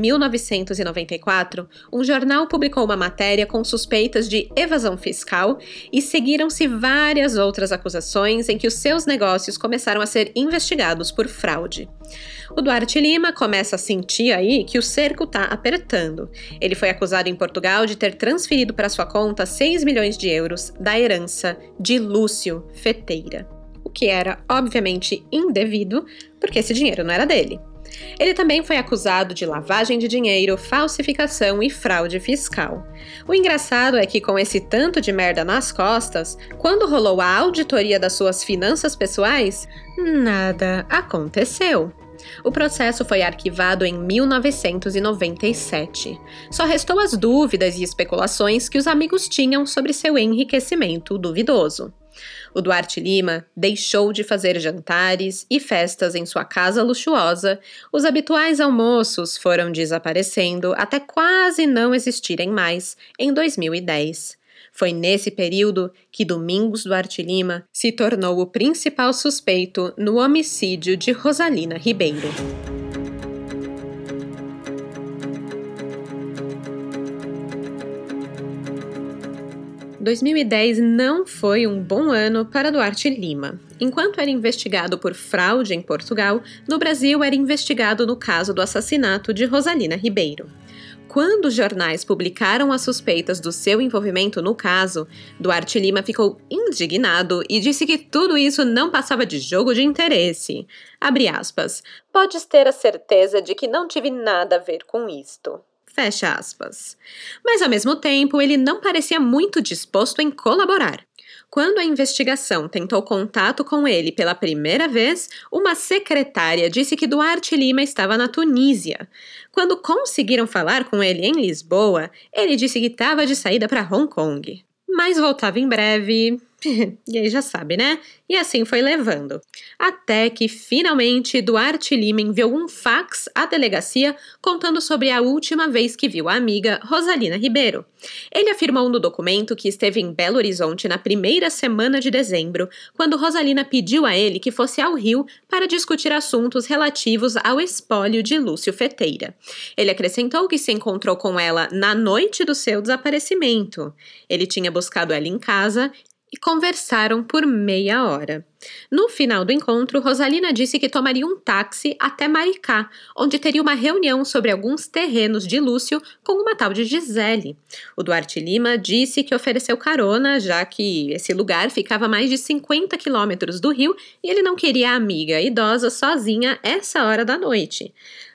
1994, um jornal publicou uma matéria com suspeitas de evasão fiscal e seguiram-se várias outras acusações em que os seus negócios começaram a ser investigados por fraude. O Duarte Lima começa a sentir aí que o cerco está apertando. Ele foi acusado em Portugal de ter transferido para sua conta 6 milhões de euros da herança de Lúcio Feteira, o que era obviamente indevido, porque esse dinheiro não era dele. Ele também foi acusado de lavagem de dinheiro, falsificação e fraude fiscal. O engraçado é que, com esse tanto de merda nas costas, quando rolou a auditoria das suas finanças pessoais, nada aconteceu. O processo foi arquivado em 1997. Só restou as dúvidas e especulações que os amigos tinham sobre seu enriquecimento duvidoso. O Duarte Lima deixou de fazer jantares e festas em sua casa luxuosa, os habituais almoços foram desaparecendo até quase não existirem mais em 2010. Foi nesse período que Domingos Duarte Lima se tornou o principal suspeito no homicídio de Rosalina Ribeiro. 2010 não foi um bom ano para Duarte Lima. Enquanto era investigado por fraude em Portugal, no Brasil era investigado no caso do assassinato de Rosalina Ribeiro. Quando os jornais publicaram as suspeitas do seu envolvimento no caso, Duarte Lima ficou indignado e disse que tudo isso não passava de jogo de interesse. Abre aspas. Podes ter a certeza de que não tive nada a ver com isto. Fecha aspas. Mas, ao mesmo tempo, ele não parecia muito disposto em colaborar. Quando a investigação tentou contato com ele pela primeira vez, uma secretária disse que Duarte Lima estava na Tunísia. Quando conseguiram falar com ele em Lisboa, ele disse que estava de saída para Hong Kong. Mas voltava em breve. E aí já sabe, né? E assim foi levando. Até que, finalmente, Duarte Lima enviou um fax à delegacia contando sobre a última vez que viu a amiga Rosalina Ribeiro. Ele afirmou no documento que esteve em Belo Horizonte na primeira semana de dezembro, quando Rosalina pediu a ele que fosse ao Rio para discutir assuntos relativos ao espólio de Lúcio Feteira. Ele acrescentou que se encontrou com ela na noite do seu desaparecimento. Ele tinha buscado ela em casa e conversaram por meia hora. No final do encontro, Rosalina disse que tomaria um táxi até Maricá, onde teria uma reunião sobre alguns terrenos de Lúcio com uma tal de Gisele. O Duarte Lima disse que ofereceu carona, já que esse lugar ficava a mais de 50 quilômetros do Rio e ele não queria a amiga idosa sozinha essa hora da noite.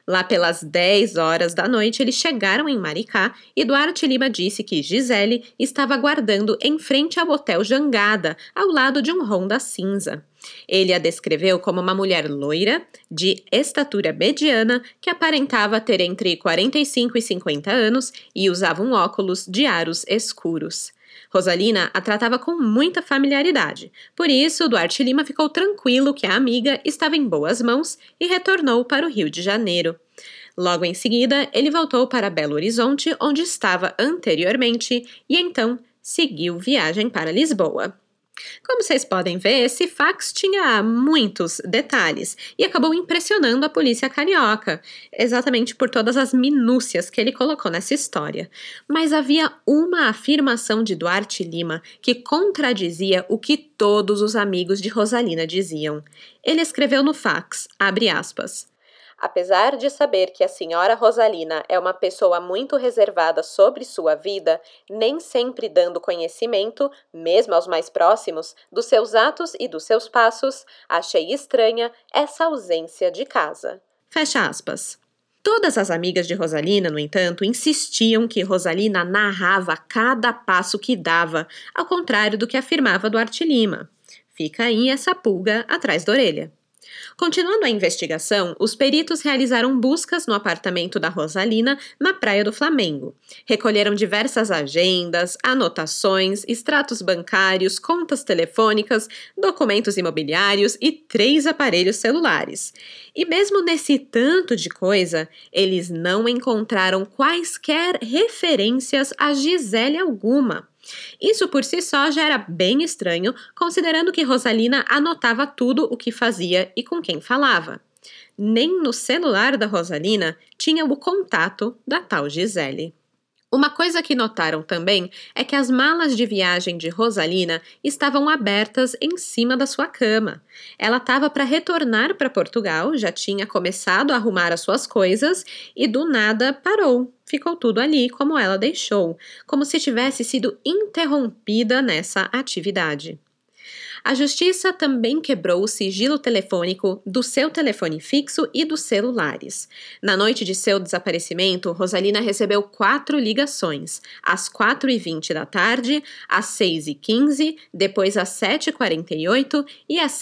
Lá pelas 10 horas da noite, eles chegaram em Maricá e Duarte Lima disse que Gisele estava aguardando em frente ao Hotel Jangada, ao lado de um Honda cinza. Ele a descreveu como uma mulher loira, de estatura mediana, que aparentava ter entre 45 e 50 anos e usava um óculos de aros escuros. Rosalina a tratava com muita familiaridade, por isso Duarte Lima ficou tranquilo que a amiga estava em boas mãos e retornou para o Rio de Janeiro. Logo em seguida, ele voltou para Belo Horizonte, onde estava anteriormente, e então seguiu viagem para Lisboa. Como vocês podem ver, esse fax tinha muitos detalhes e acabou impressionando a polícia carioca, exatamente por todas as minúcias que ele colocou nessa história. Mas havia uma afirmação de Duarte Lima que contradizia o que todos os amigos de Rosalina diziam. Ele escreveu no fax, abre aspas, apesar de saber que a senhora Rosalina é uma pessoa muito reservada sobre sua vida, nem sempre dando conhecimento, mesmo aos mais próximos, dos seus atos e dos seus passos, achei estranha essa ausência de casa. Fecha aspas. Todas as amigas de Rosalina, no entanto, insistiam que Rosalina narrava cada passo que dava, ao contrário do que afirmava Duarte Lima. Fica aí essa pulga atrás da orelha. Continuando a investigação, os peritos realizaram buscas no apartamento da Rosalina, na Praia do Flamengo. Recolheram diversas agendas, anotações, extratos bancários, contas telefônicas, documentos imobiliários e 3 aparelhos celulares. E mesmo nesse tanto de coisa, eles não encontraram quaisquer referências a Gisele alguma. Isso por si só já era bem estranho, considerando que Rosalina anotava tudo o que fazia e com quem falava. Nem no celular da Rosalina tinha o contato da tal Gisele. Uma coisa que notaram também é que as malas de viagem de Rosalina estavam abertas em cima da sua cama. Ela estava para retornar para Portugal, já tinha começado a arrumar as suas coisas e do nada parou. Ficou tudo ali como ela deixou, como se tivesse sido interrompida nessa atividade. A justiça também quebrou o sigilo telefônico do seu telefone fixo e dos celulares. Na noite de seu desaparecimento, Rosalina recebeu 4 ligações, às 4h20 da tarde, às 6h15, depois às 7h48 e às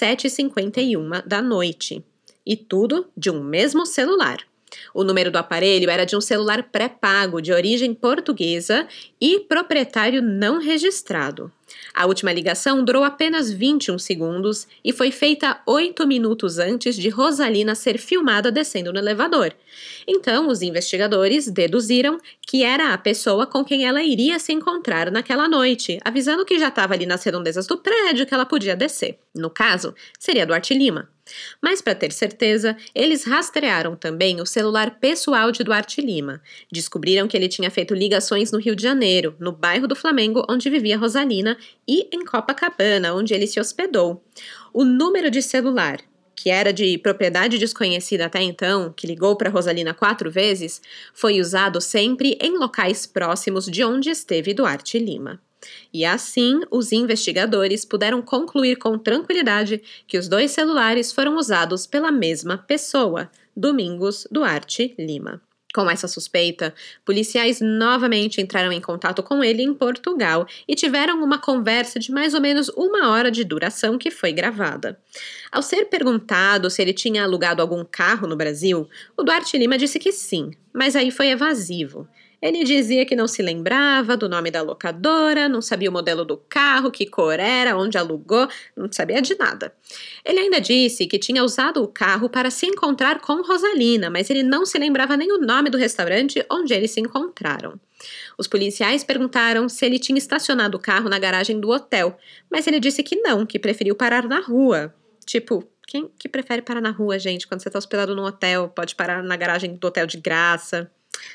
7h51 da noite. E tudo de um mesmo celular. O número do aparelho era de um celular pré-pago de origem portuguesa e proprietário não registrado. A última ligação durou apenas 21 segundos e foi feita 8 minutos antes de Rosalina ser filmada descendo no elevador. Então, os investigadores deduziram que era a pessoa com quem ela iria se encontrar naquela noite, avisando que já estava ali nas redondezas do prédio que ela podia descer. No caso, seria Duarte Lima. Mas, para ter certeza, eles rastrearam também o celular pessoal de Duarte Lima. Descobriram que ele tinha feito ligações no Rio de Janeiro, no bairro do Flamengo, onde vivia Rosalina, e em Copacabana, onde ele se hospedou. O número de celular, que era de propriedade desconhecida até então, que ligou para Rosalina 4 vezes, foi usado sempre em locais próximos de onde esteve Duarte Lima. E assim, os investigadores puderam concluir com tranquilidade que os 2 celulares foram usados pela mesma pessoa, Domingos Duarte Lima. Com essa suspeita, policiais novamente entraram em contato com ele em Portugal e tiveram uma conversa de mais ou menos 1 hora de duração que foi gravada. Ao ser perguntado se ele tinha alugado algum carro no Brasil, o Duarte Lima disse que sim, mas aí foi evasivo. Ele dizia que não se lembrava do nome da locadora, não sabia o modelo do carro, que cor era, onde alugou, não sabia de nada. Ele ainda disse que tinha usado o carro para se encontrar com Rosalina, mas ele não se lembrava nem o nome do restaurante onde eles se encontraram. Os policiais perguntaram se ele tinha estacionado o carro na garagem do hotel, mas ele disse que não, que preferiu parar na rua. Tipo, quem que prefere parar na rua, gente? Quando você está hospedado num hotel, pode parar na garagem do hotel de graça.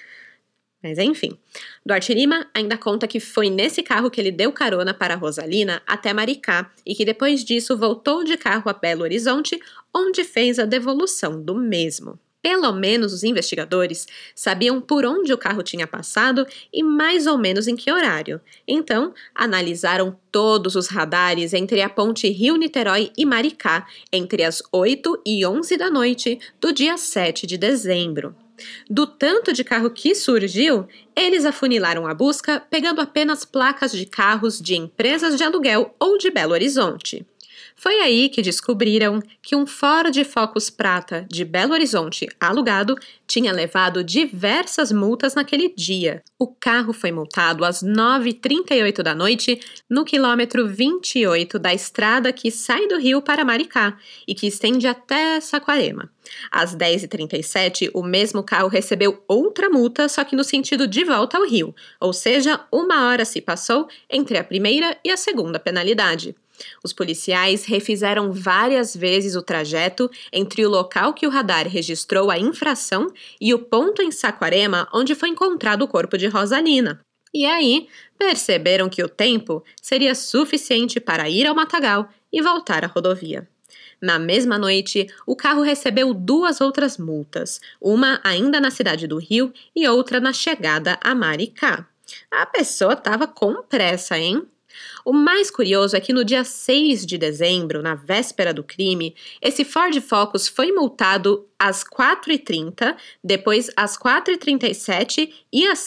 Mas enfim, Duarte Lima ainda conta que foi nesse carro que ele deu carona para Rosalina até Maricá e que depois disso voltou de carro a Belo Horizonte, onde fez a devolução do mesmo. Pelo menos os investigadores sabiam por onde o carro tinha passado e mais ou menos em que horário. Então, analisaram todos os radares entre a ponte Rio-Niterói e Maricá entre as 8 e 11 da noite do dia 7 de dezembro. Do tanto de carro que surgiu, eles afunilaram a busca pegando apenas placas de carros de empresas de aluguel ou de Belo Horizonte. Foi aí que descobriram que um Ford Focus prata de Belo Horizonte alugado tinha levado diversas multas naquele dia. O carro foi multado às 9h38 da noite no quilômetro 28 da estrada que sai do Rio para Maricá e que estende até Saquarema. Às 10h37, o mesmo carro recebeu outra multa, só que no sentido de volta ao Rio, ou seja, 1 hora se passou entre a primeira e a segunda penalidade. Os policiais refizeram várias vezes o trajeto entre o local que o radar registrou a infração e o ponto em Saquarema onde foi encontrado o corpo de Rosalina. E aí, perceberam que o tempo seria suficiente para ir ao matagal e voltar à rodovia. Na mesma noite, o carro recebeu 2 outras multas, uma ainda na cidade do Rio e outra na chegada a Maricá. A pessoa estava com pressa, hein? O mais curioso é que no dia 6 de dezembro, na véspera do crime, esse Ford Focus foi multado às 4h30, depois às 4h37 e às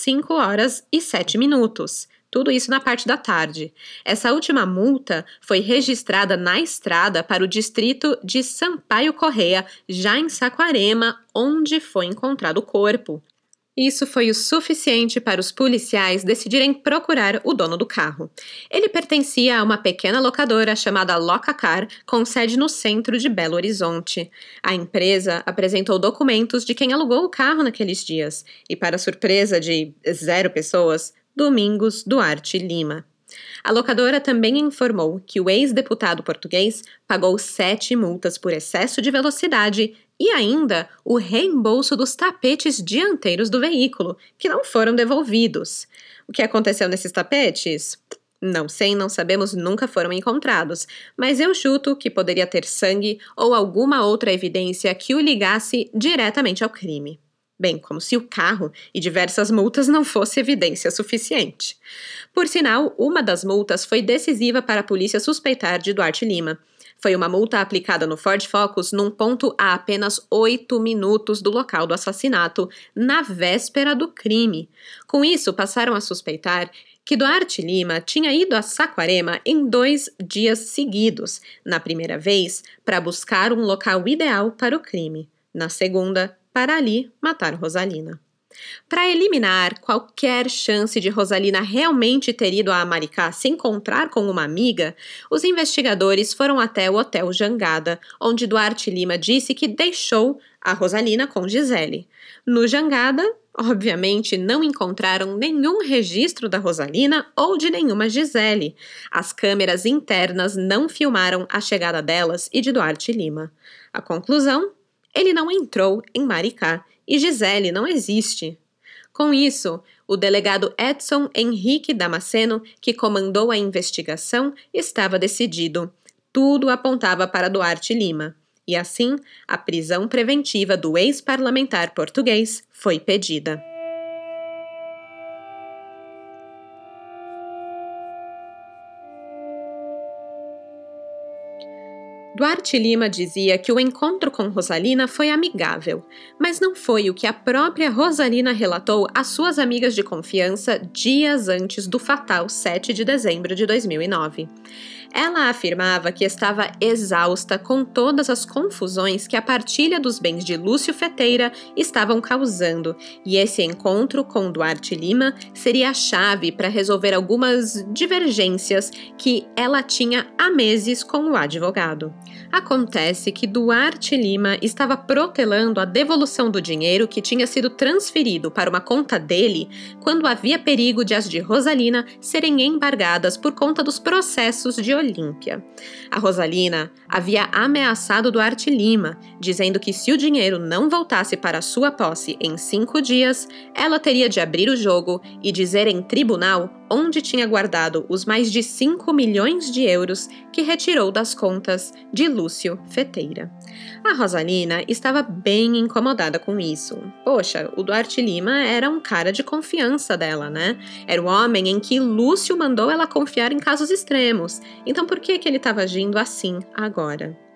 5h07. Tudo isso na parte da tarde. Essa última multa foi registrada na estrada para o distrito de Sampaio Corrêa, já em Saquarema, onde foi encontrado o corpo. Isso foi o suficiente para os policiais decidirem procurar o dono do carro. Ele pertencia a uma pequena locadora chamada Locacar, com sede no centro de Belo Horizonte. A empresa apresentou documentos de quem alugou o carro naqueles dias e, para surpresa de 0 pessoas, Domingos Duarte Lima. A locadora também informou que o ex-deputado português pagou 7 multas por excesso de velocidade e ainda o reembolso dos tapetes dianteiros do veículo, que não foram devolvidos. O que aconteceu nesses tapetes? Não sei, não sabemos, nunca foram encontrados, mas eu chuto que poderia ter sangue ou alguma outra evidência que o ligasse diretamente ao crime. Bem, como se o carro e diversas multas não fosse evidência suficiente. Por sinal, uma das multas foi decisiva para a polícia suspeitar de Duarte Lima. Foi uma multa aplicada no Ford Focus num ponto a apenas 8 minutos do local do assassinato, na véspera do crime. Com isso, passaram a suspeitar que Duarte Lima tinha ido a Saquarema em 2 dias seguidos. Na primeira vez, para buscar um local ideal para o crime. Na segunda, para ali matar Rosalina. Para eliminar qualquer chance de Rosalina realmente ter ido a Maricá se encontrar com uma amiga, os investigadores foram até o Hotel Jangada, onde Duarte Lima disse que deixou a Rosalina com Gisele. No Jangada, obviamente, não encontraram nenhum registro da Rosalina ou de nenhuma Gisele. As câmeras internas não filmaram a chegada delas e de Duarte Lima. A conclusão? Ele não entrou em Maricá e Gisele não existe. Com isso, o delegado Edson Henrique Damasceno, que comandou a investigação, estava decidido. Tudo apontava para Duarte Lima. E assim, a prisão preventiva do ex-parlamentar português foi pedida. Duarte Lima dizia que o encontro com Rosalina foi amigável, mas não foi o que a própria Rosalina relatou às suas amigas de confiança dias antes do fatal 7 de dezembro de 2009. Ela afirmava que estava exausta com todas as confusões que a partilha dos bens de Lúcio Feteira estavam causando, e esse encontro com Duarte Lima seria a chave para resolver algumas divergências que ela tinha há meses com o advogado. Acontece que Duarte Lima estava protelando a devolução do dinheiro que tinha sido transferido para uma conta dele quando havia perigo de as de Rosalina serem embargadas por conta dos processos de Olímpia. A Rosalina havia ameaçado Duarte Lima, dizendo que se o dinheiro não voltasse para sua posse em 5 dias, ela teria de abrir o jogo e dizer em tribunal onde tinha guardado os mais de 5 milhões de euros que retirou das contas de Lúcio Feteira. A Rosalina estava bem incomodada com isso. Poxa, o Duarte Lima era um cara de confiança dela, né? Era o homem em que Lúcio mandou ela confiar em casos extremos. Então por que ele estava agindo assim agora?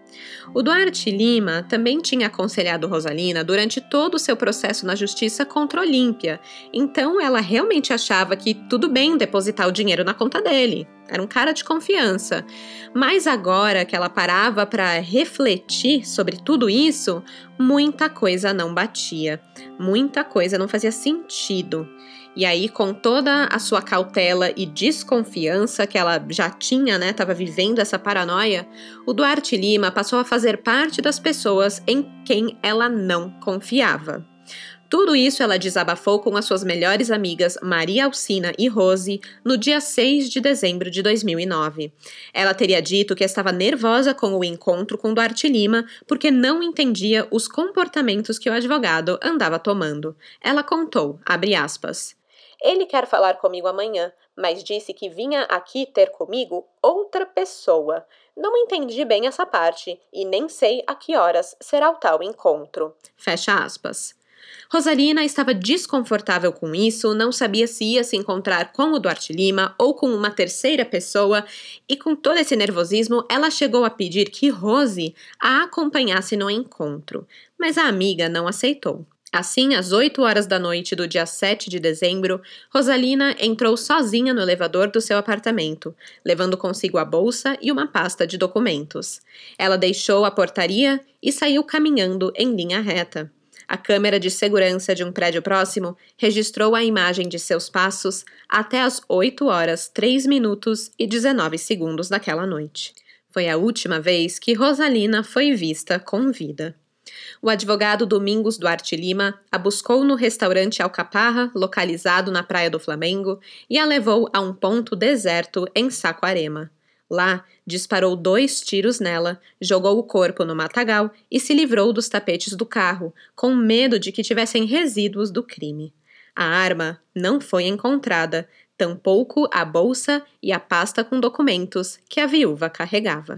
O Duarte Lima também tinha aconselhado Rosalina durante todo o seu processo na justiça contra Olímpia, então ela realmente achava que tudo bem depositar o dinheiro na conta dele. Era um cara de confiança. Mas agora que ela parava para refletir sobre tudo isso, muita coisa não batia. Muita coisa não fazia sentido. E aí, com toda a sua cautela e desconfiança que ela já tinha, né, estava vivendo essa paranoia, o Duarte Lima passou a fazer parte das pessoas em quem ela não confiava. Tudo isso ela desabafou com as suas melhores amigas Maria Alcina e Rose no dia 6 de dezembro de 2009. Ela teria dito que estava nervosa com o encontro com Duarte Lima porque não entendia os comportamentos que o advogado andava tomando. Ela contou, abre aspas, "Ele quer falar comigo amanhã, mas disse que vinha aqui ter comigo outra pessoa. Não entendi bem essa parte e nem sei a que horas será o tal encontro." Fecha aspas. Rosalina estava desconfortável com isso, não sabia se ia se encontrar com o Duarte Lima ou com uma terceira pessoa, e com todo esse nervosismo, ela chegou a pedir que Rose a acompanhasse no encontro, mas a amiga não aceitou. Assim, às 8 horas da noite do dia 7 de dezembro, Rosalina entrou sozinha no elevador do seu apartamento, levando consigo a bolsa e uma pasta de documentos. Ela deixou a portaria e saiu caminhando em linha reta. A câmera de segurança de um prédio próximo registrou a imagem de seus passos até as 8 horas, 3 minutos e 19 segundos daquela noite. Foi a última vez que Rosalina foi vista com vida. O advogado Domingos Duarte Lima a buscou no restaurante Alcaparra, localizado na Praia do Flamengo, e a levou a um ponto deserto em Saquarema. Lá, disparou 2 tiros nela, jogou o corpo no matagal e se livrou dos tapetes do carro, com medo de que tivessem resíduos do crime. A arma não foi encontrada, tampouco a bolsa e a pasta com documentos que a viúva carregava.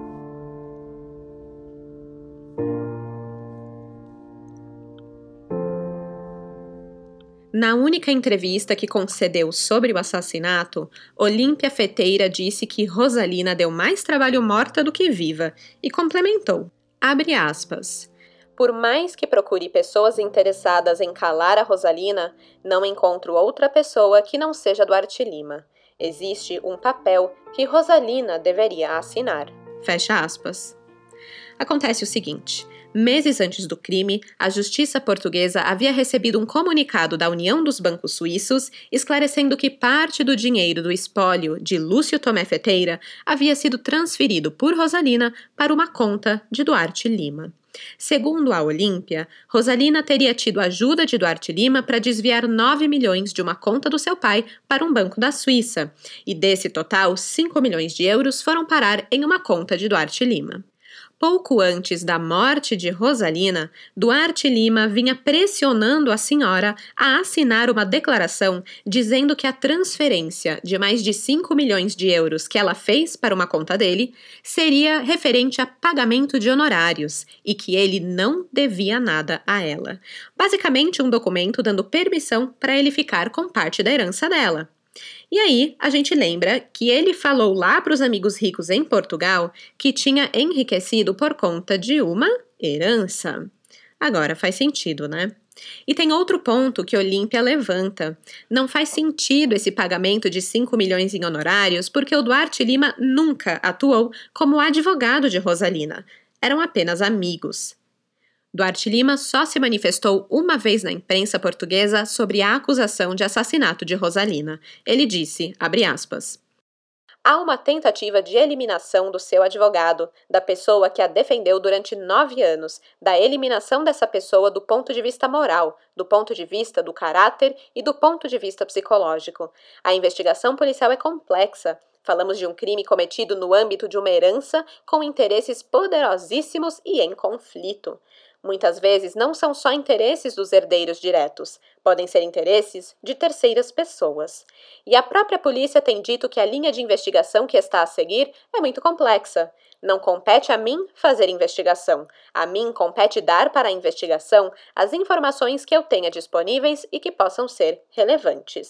Na única entrevista que concedeu sobre o assassinato, Olímpia Feteira disse que Rosalina deu mais trabalho morta do que viva e complementou, abre aspas, "Por mais que procure pessoas interessadas em calar a Rosalina, não encontro outra pessoa que não seja Duarte Lima. Existe um papel que Rosalina deveria assinar." Fecha aspas. Acontece o seguinte... Meses antes do crime, a justiça portuguesa havia recebido um comunicado da União dos Bancos Suíços esclarecendo que parte do dinheiro do espólio de Lúcio Tomé Feteira havia sido transferido por Rosalina para uma conta de Duarte Lima. Segundo a Olímpia, Rosalina teria tido ajuda de Duarte Lima para desviar 9 milhões de uma conta do seu pai para um banco da Suíça, e desse total, 5 milhões de euros foram parar em uma conta de Duarte Lima. Pouco antes da morte de Rosalina, Duarte Lima vinha pressionando a senhora a assinar uma declaração dizendo que a transferência de mais de 5 milhões de euros que ela fez para uma conta dele seria referente a pagamento de honorários e que ele não devia nada a ela. Basicamente, um documento dando permissão para ele ficar com parte da herança dela. E aí, a gente lembra que ele falou lá para os amigos ricos em Portugal que tinha enriquecido por conta de uma herança. Agora faz sentido, né? E tem outro ponto que Olímpia levanta. Não faz sentido esse pagamento de 5 milhões em honorários porque o Duarte Lima nunca atuou como advogado de Rosalina. Eram apenas amigos. Duarte Lima só se manifestou uma vez na imprensa portuguesa sobre a acusação de assassinato de Rosalina. Ele disse, abre aspas, "Há uma tentativa de eliminação do seu advogado, da pessoa que a defendeu durante 9 anos, da eliminação dessa pessoa do ponto de vista moral, do ponto de vista do caráter e do ponto de vista psicológico. A investigação policial é complexa. Falamos de um crime cometido no âmbito de uma herança com interesses poderosíssimos e em conflito. Muitas vezes não são só interesses dos herdeiros diretos, podem ser interesses de terceiras pessoas. E a própria polícia tem dito que a linha de investigação que está a seguir é muito complexa. Não compete a mim fazer investigação. A mim compete dar para a investigação as informações que eu tenha disponíveis e que possam ser relevantes."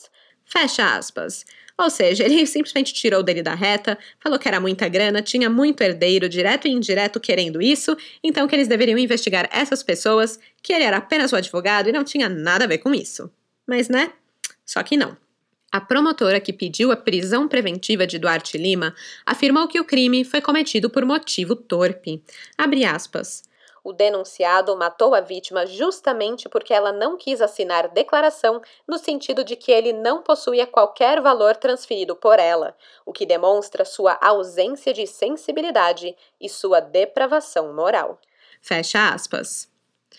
Fecha aspas. Ou seja, ele simplesmente tirou dele da reta, falou que era muita grana, tinha muito herdeiro, direto e indireto, querendo isso, então que eles deveriam investigar essas pessoas, que ele era apenas o advogado e não tinha nada a ver com isso. Mas, né? Só que não. A promotora que pediu a prisão preventiva de Duarte Lima afirmou que o crime foi cometido por motivo torpe. Abre aspas. O denunciado matou a vítima justamente porque ela não quis assinar declaração no sentido de que ele não possuía qualquer valor transferido por ela, o que demonstra sua ausência de sensibilidade e sua depravação moral. Fecha aspas.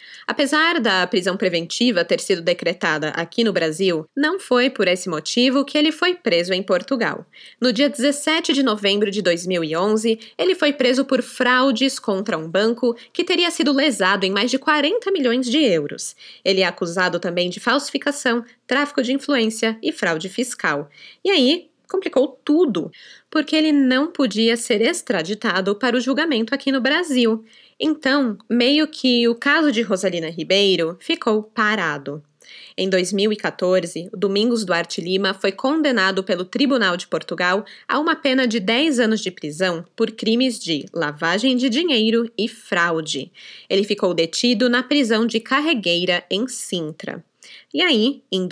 Apesar da prisão preventiva ter sido decretada aqui no Brasil, não foi por esse motivo que ele foi preso em Portugal. No dia 17 de novembro de 2011, ele foi preso por fraudes contra um banco que teria sido lesado em mais de 40 milhões de euros. Ele é acusado também de falsificação, tráfico de influência e fraude fiscal. E aí, complicou tudo, porque ele não podia ser extraditado para o julgamento aqui no Brasil. Então, meio que o caso de Rosalina Ribeiro ficou parado. Em 2014, Domingos Duarte Lima foi condenado pelo Tribunal de Portugal a uma pena de 10 anos de prisão por crimes de lavagem de dinheiro e fraude. Ele ficou detido na prisão de Carregueira, em Sintra. E aí, em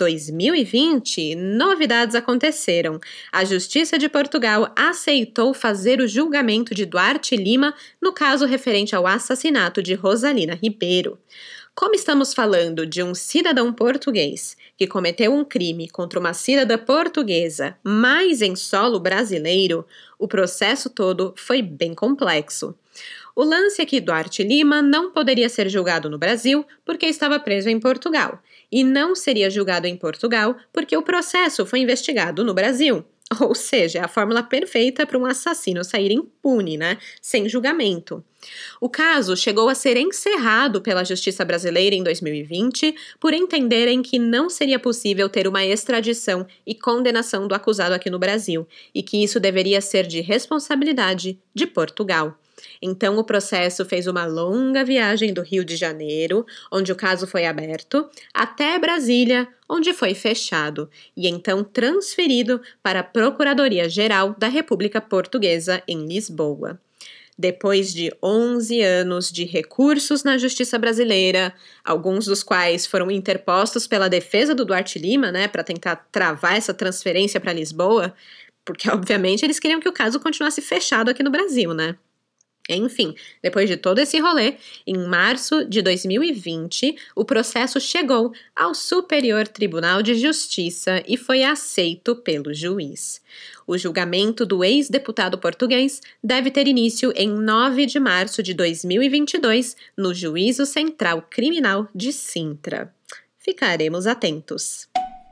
2020, novidades aconteceram. A Justiça de Portugal aceitou fazer o julgamento de Duarte Lima no caso referente ao assassinato de Rosalina Ribeiro. Como estamos falando de um cidadão português que cometeu um crime contra uma cidadã portuguesa, mas em solo brasileiro, o processo todo foi bem complexo. O lance é que Duarte Lima não poderia ser julgado no Brasil porque estava preso em Portugal, e não seria julgado em Portugal porque o processo foi investigado no Brasil. Ou seja, é a fórmula perfeita para um assassino sair impune, né? Sem julgamento. O caso chegou a ser encerrado pela Justiça Brasileira em 2020 por entenderem que não seria possível ter uma extradição e condenação do acusado aqui no Brasil, e que isso deveria ser de responsabilidade de Portugal. Então, o processo fez uma longa viagem do Rio de Janeiro, onde o caso foi aberto, até Brasília, onde foi fechado, e então transferido para a Procuradoria-Geral da República Portuguesa em Lisboa. Depois de 11 anos de recursos na Justiça Brasileira, alguns dos quais foram interpostos pela defesa do Duarte Lima, né, para tentar travar essa transferência para Lisboa, porque, obviamente, eles queriam que o caso continuasse fechado aqui no Brasil, né? Enfim, depois de todo esse rolê, em março de 2020, o processo chegou ao Superior Tribunal de Justiça e foi aceito pelo juiz. O julgamento do ex-deputado português deve ter início em 9 de março de 2022, no Juízo Central Criminal de Sintra. Ficaremos atentos.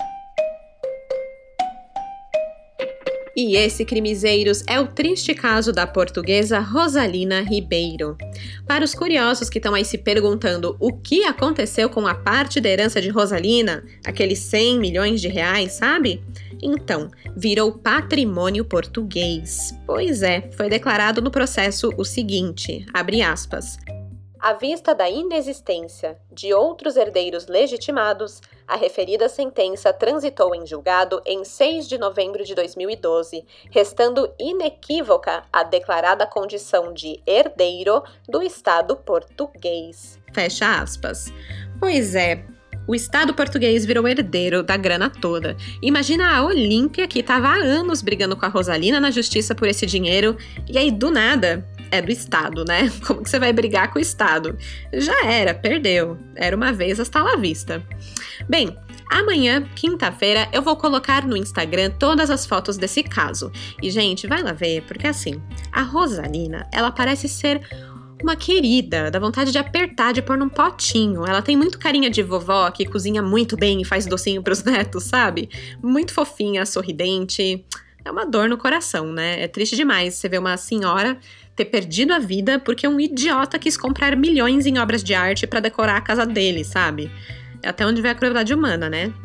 E esse, crimezeiros, é o triste caso da portuguesa Rosalina Ribeiro. Para os curiosos que estão aí se perguntando o que aconteceu com a parte da herança de Rosalina, aqueles 100 milhões de reais, sabe? Então, virou patrimônio português. Pois é, foi declarado no processo o seguinte, abre aspas. À vista da inexistência de outros herdeiros legitimados, a referida sentença transitou em julgado em 6 de novembro de 2012, restando inequívoca a declarada condição de herdeiro do Estado português. Fecha aspas. Pois é, o Estado português virou herdeiro da grana toda. Imagina a Olímpia, que estava há anos brigando com a Rosalina na justiça por esse dinheiro, e aí do nada é do Estado, né? Como que você vai brigar com o Estado? Já era, perdeu. Era uma vez, hasta lá vista. Bem, amanhã, quinta-feira, eu vou colocar no Instagram todas as fotos desse caso. E, gente, vai lá ver, porque assim, a Rosalina, ela parece ser uma querida, dá vontade de apertar, de pôr num potinho. Ela tem muito carinha de vovó, que cozinha muito bem e faz docinho pros netos, sabe? Muito fofinha, sorridente. É uma dor no coração, né? É triste demais você ver uma senhora ter perdido a vida porque um idiota quis comprar milhões em obras de arte pra decorar a casa dele, sabe? É até onde vem a crueldade humana, né?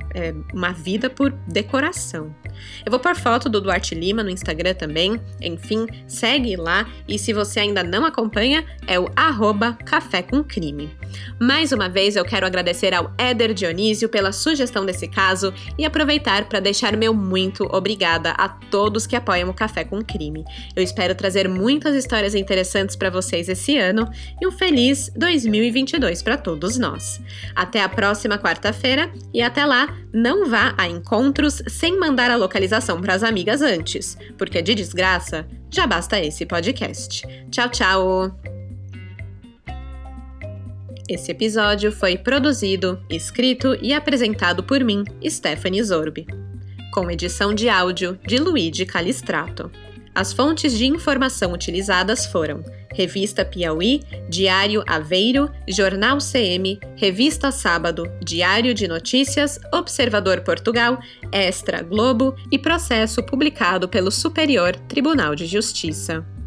uma vida por decoração. Eu vou pôr foto do Duarte Lima no Instagram também. Enfim, segue lá e se você ainda não acompanha, é o @cafécomcrime. Mais uma vez eu quero agradecer ao Éder Dionísio pela sugestão desse caso e aproveitar para deixar meu muito obrigada a todos que apoiam o Café com Crime. Eu espero trazer muitas histórias interessantes para vocês esse ano e um feliz 2022 para todos nós. Até a próxima quarta-feira e até lá, não vá a encontros sem mandar a localização para as amigas antes, porque de desgraça já basta esse podcast. Tchau, tchau! Esse episódio foi produzido, escrito e apresentado por mim, Stephanie Zorbi, com edição de áudio de Luigi Calistrato. As fontes de informação utilizadas foram Revista Piauí, Diário Aveiro, Jornal CM, Revista Sábado, Diário de Notícias, Observador Portugal, Extra Globo e processo publicado pelo Superior Tribunal de Justiça.